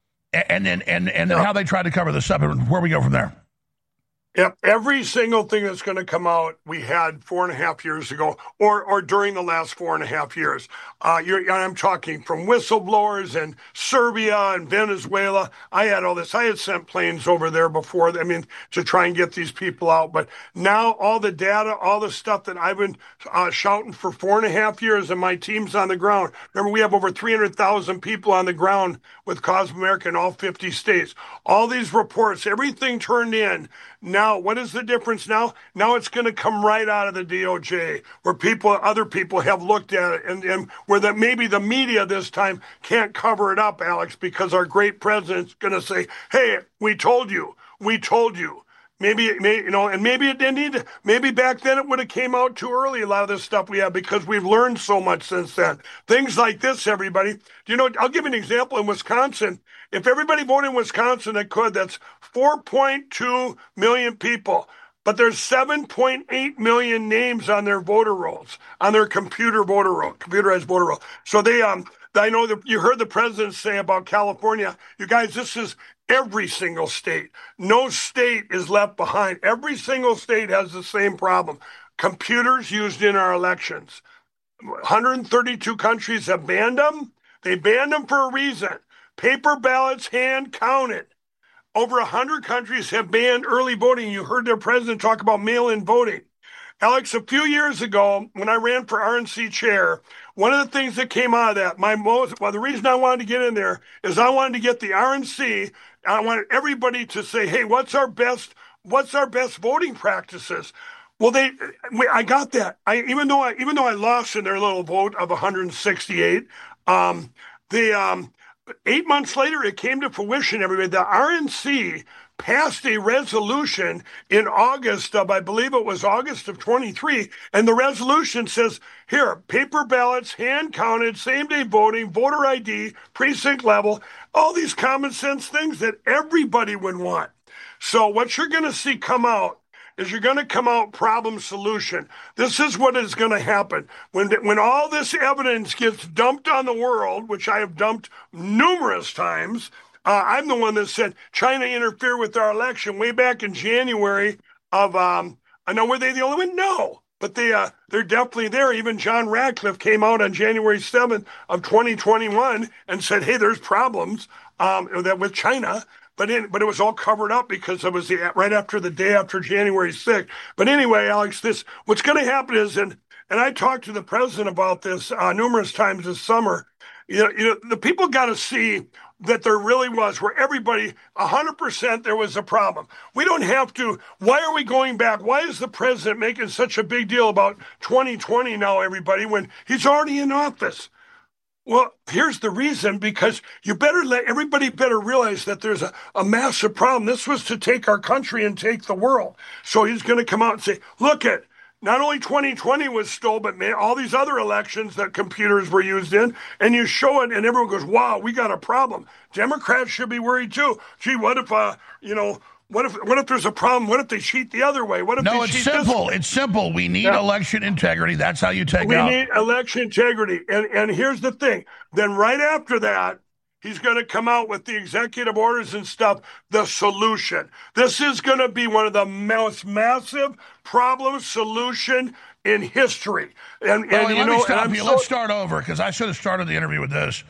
and then and, and, and yep. how they tried to cover this up, and where we go from there. Yep, every single thing that's going to come out, we had four and a half years ago, or or during the last four and a half years. Uh, you're, and I'm talking from whistleblowers and Serbia and Venezuela. I had all this. I had sent planes over there before, I mean, to try and get these people out. But now all the data, all the stuff that I've been uh, shouting for four and a half years, and my team's on the ground. Remember, we have over three hundred thousand people on the ground with Cause America in all fifty states. All these reports, everything turned in. Now, what is the difference now? Now it's going to come right out of the D O J, where people, other people have looked at it, and, and where that maybe the media this time can't cover it up, Alex, because our great president's going to say, "Hey, we told you, we told you." Maybe, may, you know, and maybe it didn't need to, maybe back then it would have came out too early, a lot of this stuff we have, because we've learned so much since then. Things like this, everybody. Do you know, I'll give you an example. In Wisconsin, if everybody voted in Wisconsin that could, that's four point two million people. But there's seven point eight million names on their voter rolls, on their computer voter roll, computerized voter roll. So they, um, I know that you heard the president say about California, you guys, this is every single state. No state is left behind. Every single state has the same problem. Computers used in our elections. one hundred thirty-two countries have banned them. They banned them for a reason. Paper ballots, hand counted. Over one hundred countries have banned early voting. You heard their president talk about mail-in voting. Alex, a few years ago, when I ran for R N C chair, one of the things that came out of that, my most, well, the reason I wanted to get in there is I wanted to get the R N C. I wanted everybody to say, "Hey, what's our best? What's our best voting practices?" Well, they, I got that. I even though I even though I lost in their little vote of one hundred sixty-eight, um, the um, eight months later it came to fruition. Everybody, the R N C passed a resolution in August of, I believe it was August of twenty-three, and the resolution says, here, paper ballots, hand counted, same day voting, voter I D, precinct level, all these common sense things that everybody would want. So what you're going to see come out is you're going to come out problem solution. This is what is going to happen. When, when all this evidence gets dumped on the world, which I have dumped numerous times, Uh, I'm the one that said China interfered with our election way back in January of, um, I know, were they the only one? No, but they, uh, they're definitely there. Even John Radcliffe came out on January seventh of twenty twenty-one and said, hey, there's problems um, that with China. But in, but it was all covered up because it was the, right after the day after January sixth. But anyway, Alex, this what's going to happen is, and, and I talked to the president about this uh, numerous times this summer, you know, you know the people got to see that there really was, where everybody, one hundred percent there was a problem. We don't have to, why are we going back? Why is the president making such a big deal about twenty twenty now, everybody, when he's already in office? Well, here's the reason, because you better let, everybody better realize that there's a, a massive problem. This was to take our country and take the world. So he's going to come out and say, look at, not only twenty twenty was stolen, but man, all these other elections that computers were used in, and you show it, and everyone goes, wow, we got a problem. Democrats should be worried too. Gee, what if, uh, you know, what if what if there's a problem? What if they cheat the other way? What if no, they it's cheat simple. This? It's simple. We need yeah. election integrity. That's how you take we out. We need election integrity. And, and here's the thing. Then right after that, he's going to come out with the executive orders and stuff, the solution. This is going to be one of the most massive problem solution in history. And, well, and you let know, me stop and you. so, Let's start over, because I should have started the interview with this.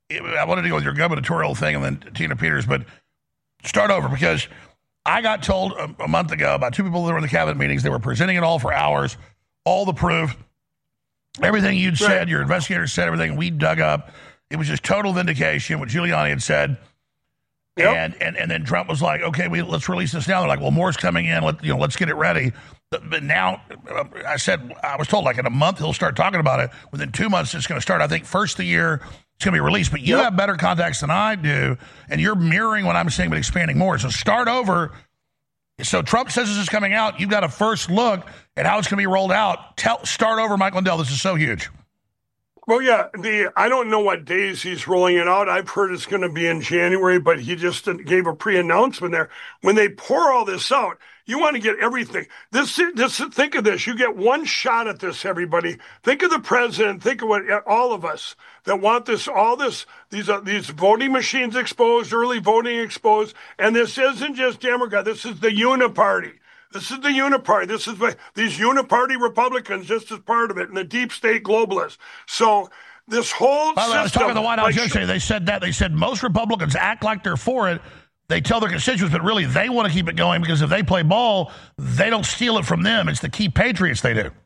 I wanted to go with your gubernatorial thing and then Tina Peters, but start over because I got told a, a month ago about two people that were in the cabinet meetings. They were presenting it all for hours, all the proof, everything you'd right. said, your investigators said, everything we dug up. It was just total vindication, what Giuliani had said. Yep. And, and and then Trump was like, okay, we let's release this now. They're like, well, more's coming in. Let, you know, let's get it ready. But, but now, uh, I said, I was told like in a month he'll start talking about it. Within two months, it's going to start. I think first of the year it's going to be released. But you yep. have better contacts than I do, and you're mirroring what I'm saying, but expanding more. So start over. So Trump says this is coming out. You've got a first look at how it's going to be rolled out. Tell, start over, Mike Lindell. This is so huge. Well, yeah, the I don't know what days he's rolling it out. I've heard it's going to be in January, but he just gave a pre-announcement there. When they pour all this out, you want to get everything. This, this, think of this. You get one shot at this, everybody. Think of the president. Think of what all of us that want this, all this, these uh, these voting machines exposed, early voting exposed, and this isn't just Democrat. This is the Uniparty. This is the Uniparty. This is what, these Uniparty Republicans just as part of it, and the deep state globalists. So this whole By the way, I was talking to the White House like, yesterday. They said that. They said most Republicans act like they're for it. They tell their constituents, but really they want to keep it going because if they play ball, they don't steal it from them. It's the key patriots they do.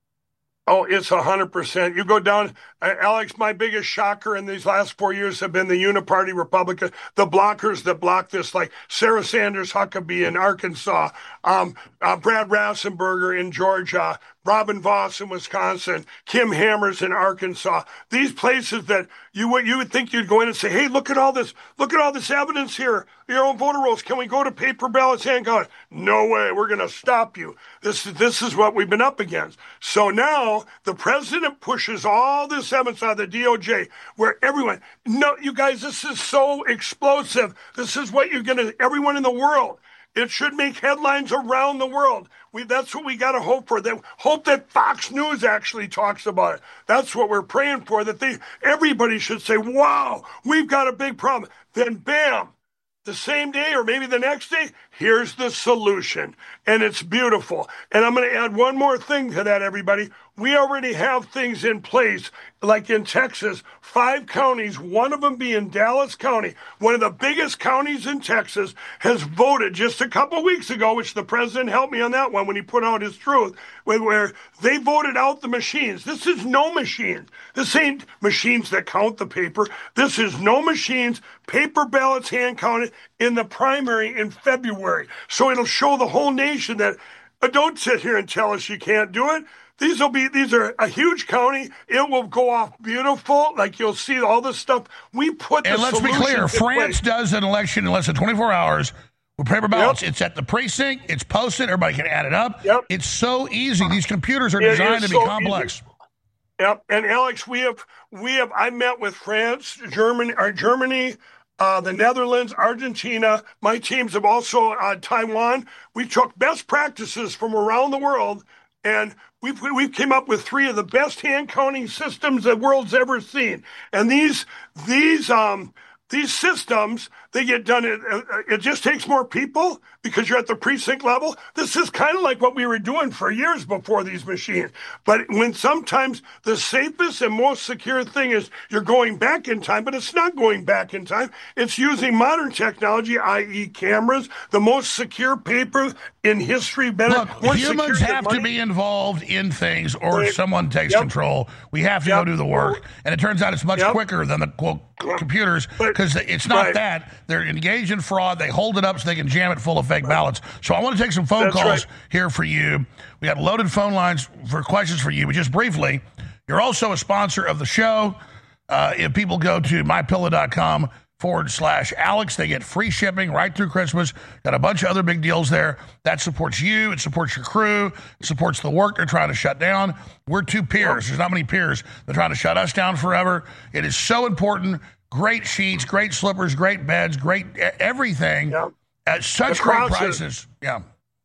Oh, it's one hundred percent. You go down, uh, Alex, my biggest shocker in these last four years have been the Uniparty Republican, the blockers that block this, like Sarah Sanders Huckabee in Arkansas, um, uh, Brad Rassenberger in Georgia, Robin Voss in Wisconsin, Kim Hammers in Arkansas. These places that you would you would think you'd go in and say, hey, look at all this, look at all this evidence here. Your own voter rolls. Can we go to paper ballots, hand count? No way. We're going to stop you. This this is what we've been up against. So now the president pushes all this evidence out of the D O J, where everyone, no, you guys, this is so explosive. This is what you're going to, everyone in the world. It should make headlines around the world. We, that's what we got to hope for. That hope that Fox News actually talks about it. That's what we're praying for. That they, everybody should say, "Wow, we've got a big problem." Then, bam, the same day or maybe the next day, here's the solution, and it's beautiful. And I'm going to add one more thing to that, everybody. We already have things in place, like in Texas, five counties, one of them being Dallas County, one of the biggest counties in Texas, has voted just a couple weeks ago, which the president helped me on that one when he put out his truth, where they voted out the machines. This is no machines. This ain't machines that count the paper. This is no machines, paper ballots hand counted in the primary in February. So it'll show the whole nation that, uh, don't sit here and tell us you can't do it. These will be, these are a huge county. It will go off beautiful. Like you'll see all this stuff. We put the And let's be clear, France does an election in less than twenty-four hours with paper ballots. Yep. It's at the precinct. It's posted. Everybody can add it up. Yep. It's so easy. These computers are it designed to be so complex. Easy. Yep. And Alex, we have, we have, I met with France, Germany, or Germany, Uh, the Netherlands, Argentina. My teams have also uh, Taiwan. We took best practices from around the world, and we've we came up with three of the best hand counting systems the world's ever seen. And these these um these systems, they get done. It, it just takes more people because you're at the precinct level. This is kind of like what we were doing for years before these machines. But when sometimes the safest and most secure thing is you're going back in time, but it's not going back in time. It's using modern technology, that is cameras, the most secure paper in history. Better, Look, humans have to be involved in things or right. someone takes yep. control. We have to yep. go do the work. And it turns out it's much yep. quicker than the quote, computers because it's not right. that. They're engaged in fraud. They hold it up so they can jam it full of fake ballots. So I want to take some phone That's calls right. here for you. We got loaded phone lines for questions for you. But just briefly, you're also a sponsor of the show. Uh, if people go to mypillow.com forward slash Alex, they get free shipping right through Christmas. Got a bunch of other big deals there. That supports you. It supports your crew. It supports the work they're trying to shut down. We're two peers. There's not many peers. They're trying to shut us down forever. It is so important. Great sheets, great slippers, great beds, great everything. Yep. At such great prices. Yeah.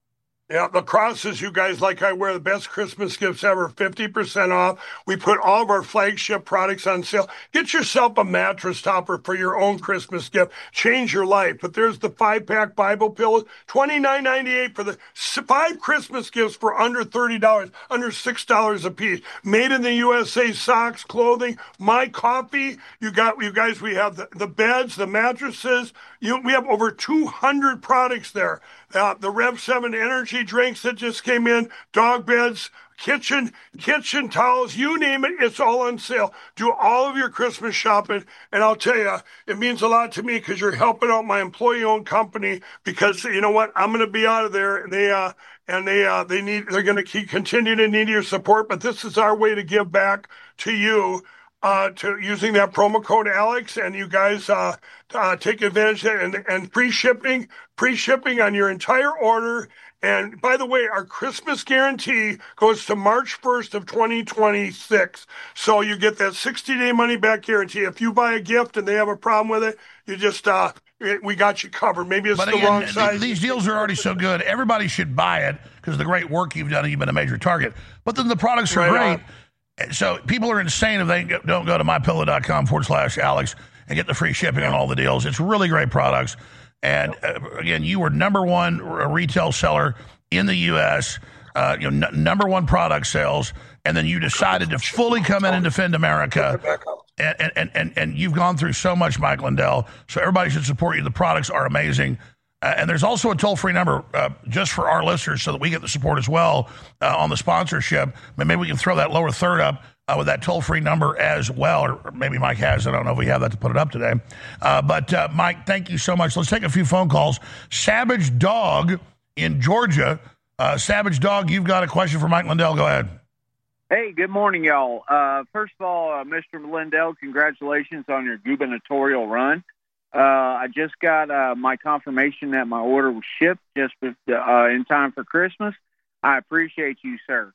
Yeah, the crosses you guys like I wear, the best Christmas gifts ever, fifty percent off. We put all of our flagship products on sale. Get yourself a mattress topper for your own Christmas gift. Change your life. But there's the five-pack Bible pillows, twenty-nine ninety-eight for the five Christmas gifts for under thirty dollars, under six dollars a piece. Made in the U S A socks, clothing, my coffee. You got, you guys, we have the, the beds, the mattresses. You, we have over two hundred products there. Uh, the Rev seven energy drinks that just came in, dog beds, kitchen, kitchen towels, you name it, it's all on sale. Do all of your Christmas shopping, and I'll tell you, it means a lot to me because you're helping out my employee-owned company. Because you know what, I'm going to be out of there, and they uh, and they uh, they need, they're going to keep continue to need your support. But this is our way to give back to you. Uh, to using that promo code Alex, and you guys uh, uh, take advantage of it, and, and free shipping, free shipping on your entire order. And by the way, our Christmas guarantee goes to March first of twenty twenty-six. So you get that sixty day money back guarantee. If you buy a gift and they have a problem with it, you just, uh, we got you covered. Maybe it's but the again, wrong size. These deals are already so good. Everybody should buy it because of the great work you've done and you've been a major target. But then the products are Right great. on. So people are insane if they don't go to mypillow.com forward slash Alex and get the free shipping on all the deals. It's really great products. And uh, again, you were number one retail seller in the U S, uh, you know, n- number one product sales. And then you decided to fully come in and defend America. And, and, and, and, and you've gone through so much, Mike Lindell. So everybody should support you. The products are amazing. Uh, and there's also a toll-free number uh, just for our listeners so that we get the support as well uh, on the sponsorship. Maybe we can throw that lower third up uh, with that toll-free number as well. Or, or maybe Mike has it. I don't know if we have that to put it up today. Uh, but, uh, Mike, thank you so much. Let's take a few phone calls. Savage Dog in Georgia. Uh, Savage Dog, you've got a question for Mike Lindell. Go ahead. Hey, good morning, y'all. Uh, first of all, uh, Mister Lindell, congratulations on your gubernatorial run. Uh, I just got uh, my confirmation that my order was shipped just with, uh, in time for Christmas. I appreciate you, sir.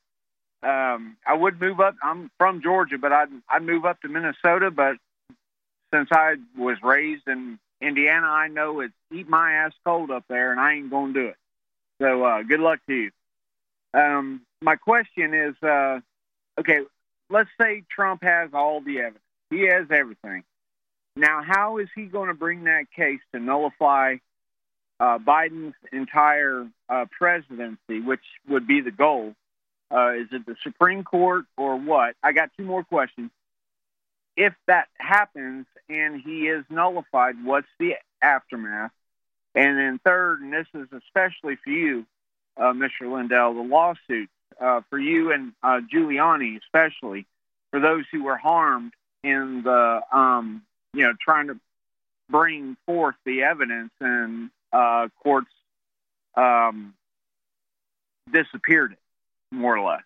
Um, I would move up. I'm from Georgia, but I'd, I'd move up to Minnesota. But since I was raised in Indiana, I know it's eat my ass cold up there, and I ain't going to do it. So uh, good luck to you. Um, my question is, uh, okay, let's say Trump has all the evidence. He has everything. Now, how is he going to bring that case to nullify uh, Biden's entire uh, presidency, which would be the goal? Uh, is it the Supreme Court or what? I got two more questions. If that happens and he is nullified, what's the aftermath? And then third, and this is especially for you, uh, Mister Lindell, the lawsuit uh, for you and uh, Giuliani, especially for those who were harmed in the um, you know, trying to bring forth the evidence, and uh, courts um, disappeared it, more or less.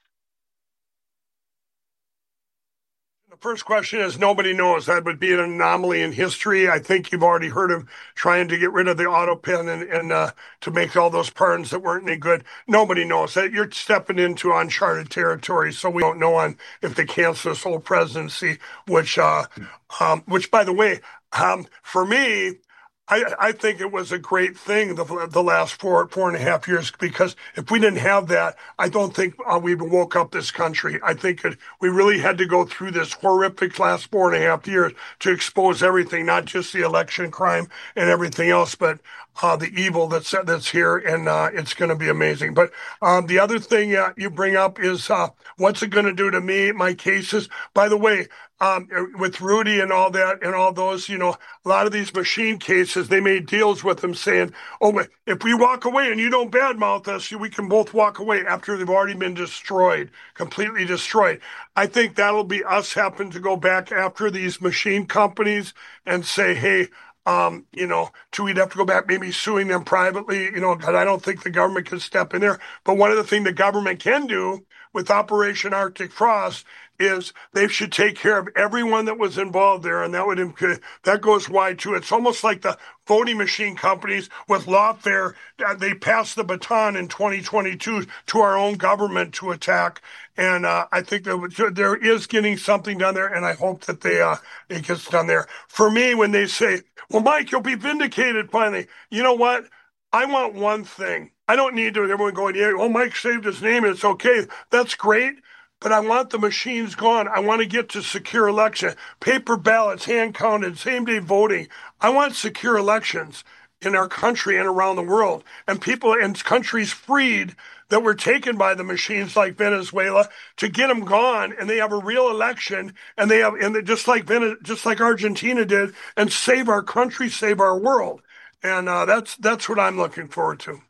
The first question is nobody knows. That would be an anomaly in history. I think you've already heard him trying to get rid of the auto pen and, and uh, to make all those pardons that weren't any good. Nobody knows that. You're stepping into uncharted territory, so we don't know on if they cancel this whole presidency, which, uh, um, which by the way, um, for me, I, I think it was a great thing the, the last four four and a half years, because if we didn't have that, I don't think uh, we woke up this country. I think it, we really had to go through this horrific last four and a half years to expose everything, not just the election crime and everything else, but uh, the evil that's that's here, and uh, it's going to be amazing. But um, the other thing uh, you bring up is uh, what's it going to do to me, my cases? By the way, Um, with Rudy and all that and all those, you know, a lot of these machine cases, they made deals with them saying, oh, if we walk away and you don't badmouth us, we can both walk away after they've already been destroyed, completely destroyed. I think that'll be us having to go back after these machine companies and say, hey, Um, you know, to we'd have to go back, maybe suing them privately, you know, because I don't think the government can step in there. But one of the things the government can do with Operation Arctic Frost is they should take care of everyone that was involved there, and that would that goes wide too. It's almost like the voting machine companies with lawfare. They passed the baton in twenty twenty-two to our own government to attack, and uh, I think that there is getting something done there, and I hope that they uh, it gets done there. For me, when they say, "Well, Mike, you'll be vindicated finally," you know what? I want one thing. I don't need to everyone going, yeah, oh, Mike saved his name and it's okay. That's great. But I want the machines gone. I want to get to secure election, paper ballots, hand counted, same day voting. I want secure elections in our country and around the world, and people and countries freed that were taken by the machines like Venezuela to get them gone, and they have a real election, and they have and they, just like Vene, just like Argentina did, and save our country, save our world, and uh, that's that's what I'm looking forward to.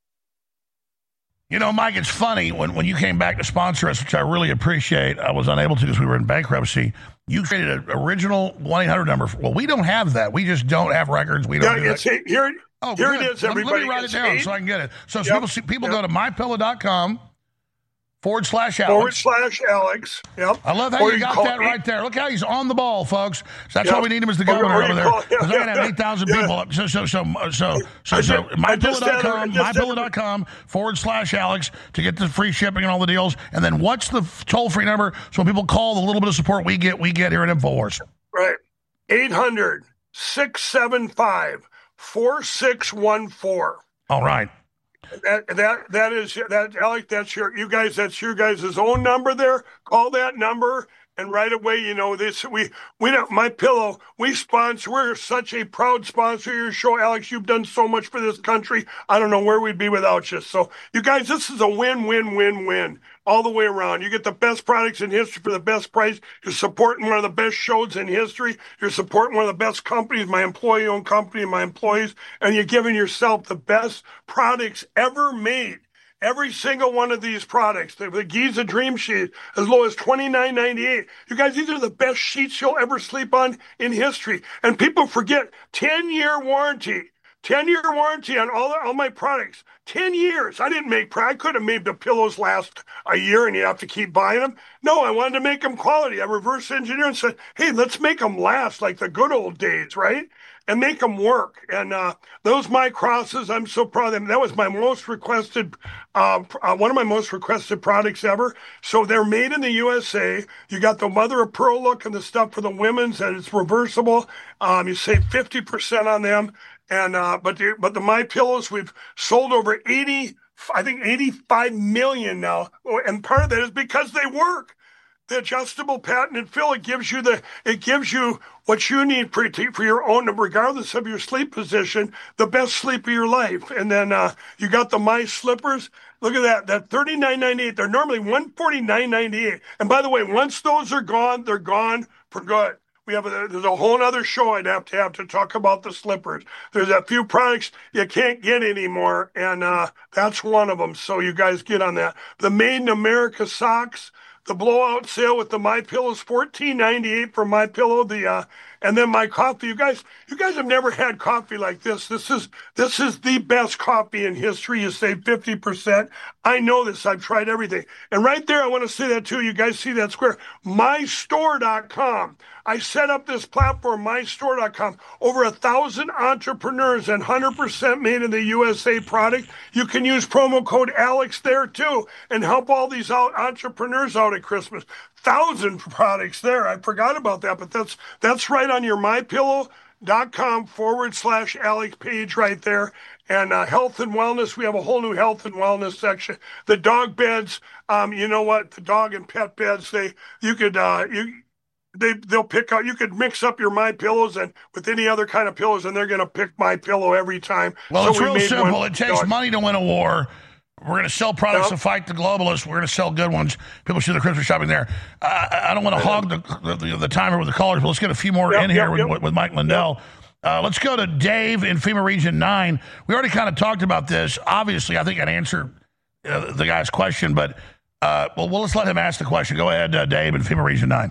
You know, Mike, it's funny, when, when you came back to sponsor us, which I really appreciate, I was unable to because we were in bankruptcy, you created an original one eight hundred number. Well, we don't have that. We just don't have records. We don't yeah, do it's that. Eight, here, oh, here good. it is, everybody. Let me write it's it down eight. so I can get it. So, so Yep. people, see, people Yep. go to my pillow dot com forward slash Alex. Forward slash Alex. Yep. I love how Or you got call that eight. right there. Look how he's on the ball, folks. So that's Yep. why we need him as the Or- governor or you over there. call- Because yeah, they're going to have yeah, eight thousand yeah. people. So, so, so, so, so, I so, just- I just had a- I mypillow.com, just had a- mypillow.com forward slash Alex to get the free shipping and all the deals. And then what's the toll-free number? So when people call, the little bit of support we get, we get here at InfoWars. Right. eight hundred, six seven five, four six one four. All right. That that that is that Alex. That's your you guys. That's your guys' own number there. Call that number, and right away, you know this. We we don't. My Pillow. We sponsor. We're such a proud sponsor of your show, Alex. You've done so much for this country. I don't know where we'd be without you. So you guys, this is a win, win, win, win all the way around. You get the best products in history for the best price. You're supporting one of the best shows in history. You're supporting one of the best companies, my employee-owned company, and my employees, and you're giving yourself the best products ever made. Every single one of these products, the, the Giza Dream Sheet, as low as twenty-nine ninety-eight. You guys, these are the best sheets you'll ever sleep on in history. And people forget, ten-year warranty. ten-year warranty on all, all my products. ten years. I didn't make, I could have made the pillows last a year and you have to keep buying them. No, I wanted to make them quality. I reverse engineered and said, hey, let's make them last like the good old days, right? And make them work. And uh, those My Crosses, I'm so proud of them. That was my most requested, uh, uh, one of my most requested products ever. So they're made in the U S A. You got the mother of pearl look and the stuff for the women's, and it's reversible. Um, you save fifty percent on them. And uh, but the, but the My Pillows, we've sold over eighty, I think eighty-five million now. And part of that is because they work. The adjustable patented fill, it gives you the it gives you what you need for, for your own, regardless of your sleep position, the best sleep of your life. And then uh, you got the My Slippers. Look at that. That thirty-nine ninety-eight. They're normally one forty-nine ninety-eight. And by the way, once those are gone, they're gone for good. We have a, there's a whole other show I'd have to have to talk about the slippers. There's a few products you can't get anymore, and uh, that's one of them. So you guys get on that. The Made in America socks. The blowout sale with the My Pillows, fourteen ninety-eight for My Pillow. The uh, and then my coffee. You guys, you guys have never had coffee like this. This is this is the best coffee in history. You save fifty percent. I know this. I've tried everything. And right there, I want to say that too. You guys see that square? my store dot com. I set up this platform, my store dot com. Over a thousand entrepreneurs and one hundred percent made in the U S A product. You can use promo code Alex there too and help all these out entrepreneurs out at Christmas. Thousand products there. I forgot about that, but that's that's right on your mypillow.com forward slash Alex page right there. And uh, health and wellness, we have a whole new health and wellness section. The dog beds, um, you know what? The dog and pet beds, they you could uh, you. They they'll pick out. You could mix up your My Pillows and with any other kind of pillows, and they're going to pick My Pillow every time. Well, So it's we real made simple. one- It takes money to win a war. We're going to sell products Yep. to fight the globalists. We're going to sell good ones. People should do the Christmas shopping there. Uh, I don't want to hog the, the the timer with the callers, but let's get a few more Yep, in here yep, with, yep. with Mike Lindell. Uh, let's go to Dave in FEMA Region nine. We already kind of talked about this. Obviously, I think I'd answer uh, the guy's question, but uh, well, well, let's let him ask the question. Go ahead, uh, Dave in FEMA Region nine.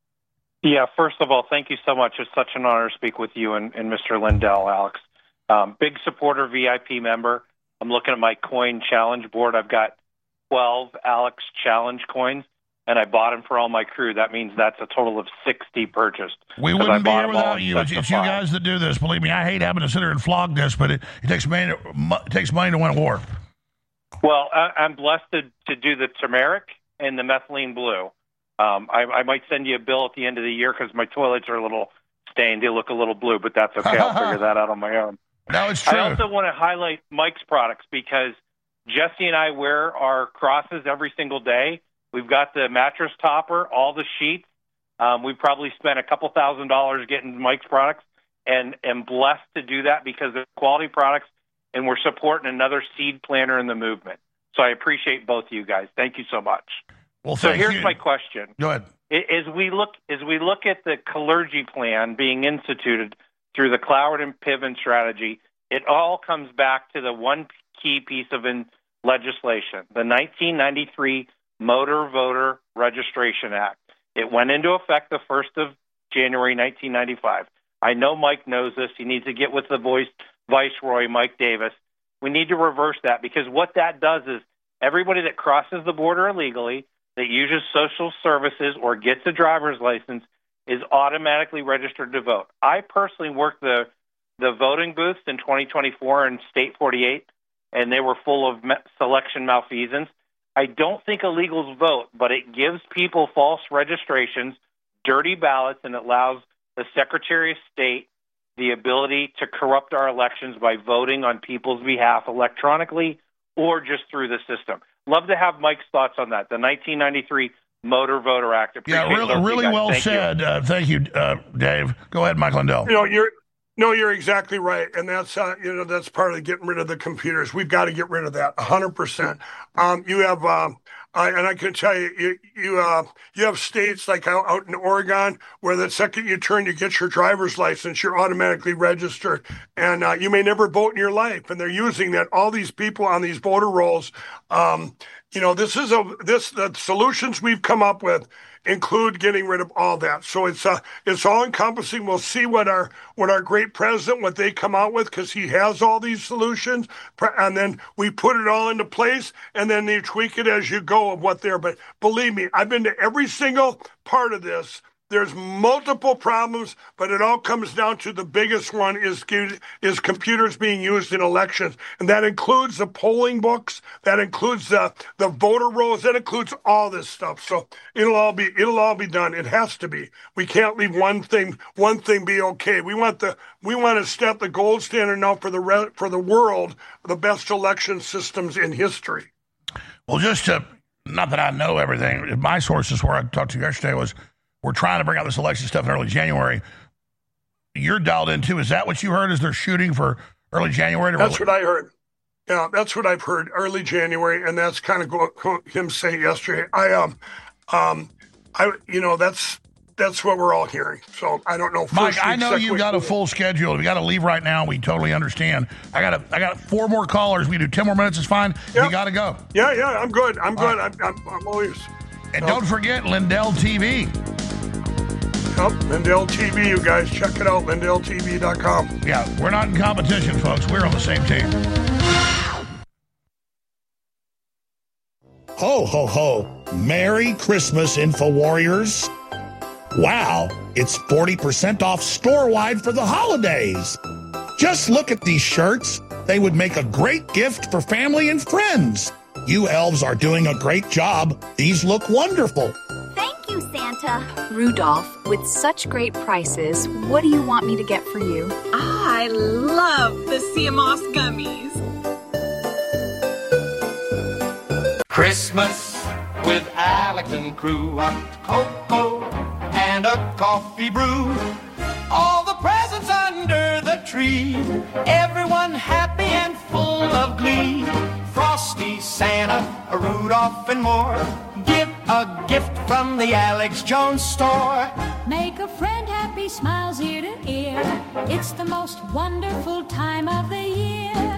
Yeah, first of all, thank you so much. It's such an honor to speak with you and, and Mister Lindell, Alex. Um, big supporter, V I P member. I'm looking at my coin challenge board. I've got twelve Alex challenge coins, and I bought them for all my crew. That means that's a total of sixty purchased. We 'Cause I wouldn't be bought here them all without in you. It's, sets of it's you five. guys that do this. Believe me, I hate having to sit here and flog this, but it, it takes money. To, mo- it takes money to win a war. Well, I, I'm blessed to, to do the turmeric and the methylene blue. Um, I, I might send you a bill at the end of the year because my toilets are a little stained. They look a little blue, but that's okay. I'll figure that out on my own. No, it's true. I also want to highlight Mike's products because Jesse and I wear our crosses every single day. We've got the mattress topper, all the sheets. Um, we probably spent a couple thousand dollars getting Mike's products, and and blessed to do that because they're quality products, and we're supporting another seed planter in the movement. So I appreciate both of you guys. Thank you so much. Well, so thank here's you. my question. Go ahead. As we look, as we look at the Kalergi plan being instituted through the Cloward and Piven strategy, it all comes back to the one key piece of in legislation, the nineteen ninety-three Motor Voter Registration Act. It went into effect the first of January nineteen ninety-five. I know Mike knows this. He needs to get with the voice Viceroy, Mike Davis. We need to reverse that, because what that does is everybody that crosses the border illegally, that uses social services or gets a driver's license, is automatically registered to vote. I personally worked the the voting booths in twenty twenty-four in State forty-eight, and they were full of me- selection malfeasance. I don't think illegals vote, but it gives people false registrations, dirty ballots, and it allows the Secretary of State the ability to corrupt our elections by voting on people's behalf electronically or just through the system. Love to have Mike's thoughts on that, the nineteen ninety-three Motor Voter Act. Appreciate yeah, really, really well thank said. Uh, thank you, uh, Dave. Go ahead, Mike Lindell. You know, you're no, you're exactly right, and that's uh, you know that's part of getting rid of the computers. We've got to get rid of that, one hundred percent. Um, you have, uh, uh, and I can tell you, you you, uh, you have states like out, out in Oregon where the second you turn, you get your driver's license, you're automatically registered, and uh, you may never vote in your life, and they're using that. All these people on these voter rolls. Um, You know, this is a this the solutions we've come up with include getting rid of all that. So it's uh it's all encompassing. We'll see what our what our great president what they come out with, because he has all these solutions, and then we put it all into place, and then you tweak it as you go of what they're. But believe me, I've been to every single part of this. There's multiple problems, but it all comes down to the biggest one is is computers being used in elections, and that includes the polling books, that includes the the voter rolls, that includes all this stuff. So it'll all be it'll all be done. It has to be. We can't leave one thing one thing be okay. We want the we want to set the gold standard now for the re, for the world, the best election systems in history. Well, just to, not that I know everything. My sources where I talked to you yesterday was, we're trying to bring out this election stuff in early January. You're dialed in too. Is that what you heard? Is they're shooting for early January? To that's really- what I heard. Yeah, that's what I've heard. Early January, and that's kind of what him say yesterday. I um um I you know that's that's what we're all hearing. So I don't know. Mike, I know you got a full schedule. We got to leave right now. We totally understand. I got a, I got four more callers. We do ten more minutes. It's fine. Yeah. You got to go. Yeah, yeah. I'm good. I'm all good. Right. I'm, I'm I'm always. And oh. don't forget Lindell T V. Yep, Lindell T V, you guys. Check it out, Lindell T V dot com. Yeah, we're not in competition, folks. We're on the same team. Ho, ho, ho. Merry Christmas, InfoWarriors. Wow, it's forty percent off store-wide for the holidays. Just look at these shirts. They would make a great gift for family and friends. You elves are doing a great job. These look wonderful. Thank you, Santa. Rudolph, with such great prices, what do you want me to get for you? I love the Sea Moss gummies. Christmas with Alex and crew, a cocoa and a coffee brew. All the presents under the tree, everyone happy and full of glee. Frosty, Santa, a Rudolph and more. Give a gift from the Alex Jones store. Make a friend happy, smiles ear to ear. It's the most wonderful time of the year.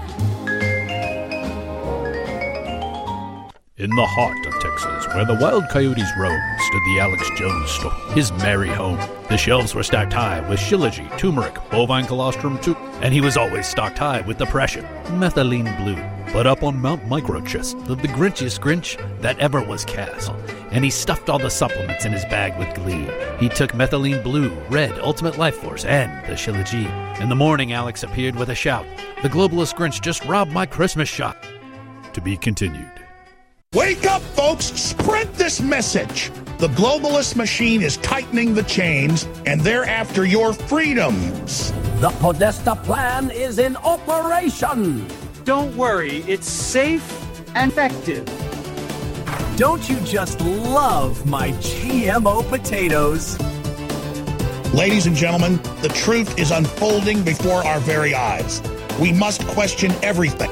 In the heart of Texas, where the wild coyotes roam, stood the Alex Jones store, his merry home. The shelves were stacked high with Shilajit, turmeric, bovine colostrum too, and he was always stocked high with depression, methylene blue. But up on Mount Microchest lived the grinchiest Grinch that ever was cast, and he stuffed all the supplements in his bag with glee. He took methylene blue, red, ultimate life force, and the Shilajit. In the morning, Alex appeared with a shout. The globalist Grinch just robbed my Christmas shop. To be continued. Wake up, folks! Spread this message! The globalist machine is tightening the chains, and they're after your freedoms. The Podesta plan is in operation. Don't worry, it's safe and effective. Don't you just love my G M O potatoes? Ladies and gentlemen, the truth is unfolding before our very eyes. We must question everything.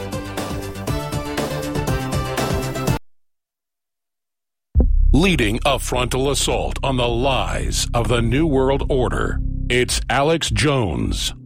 Leading a frontal assault on the lies of the New World Order, it's Alex Jones.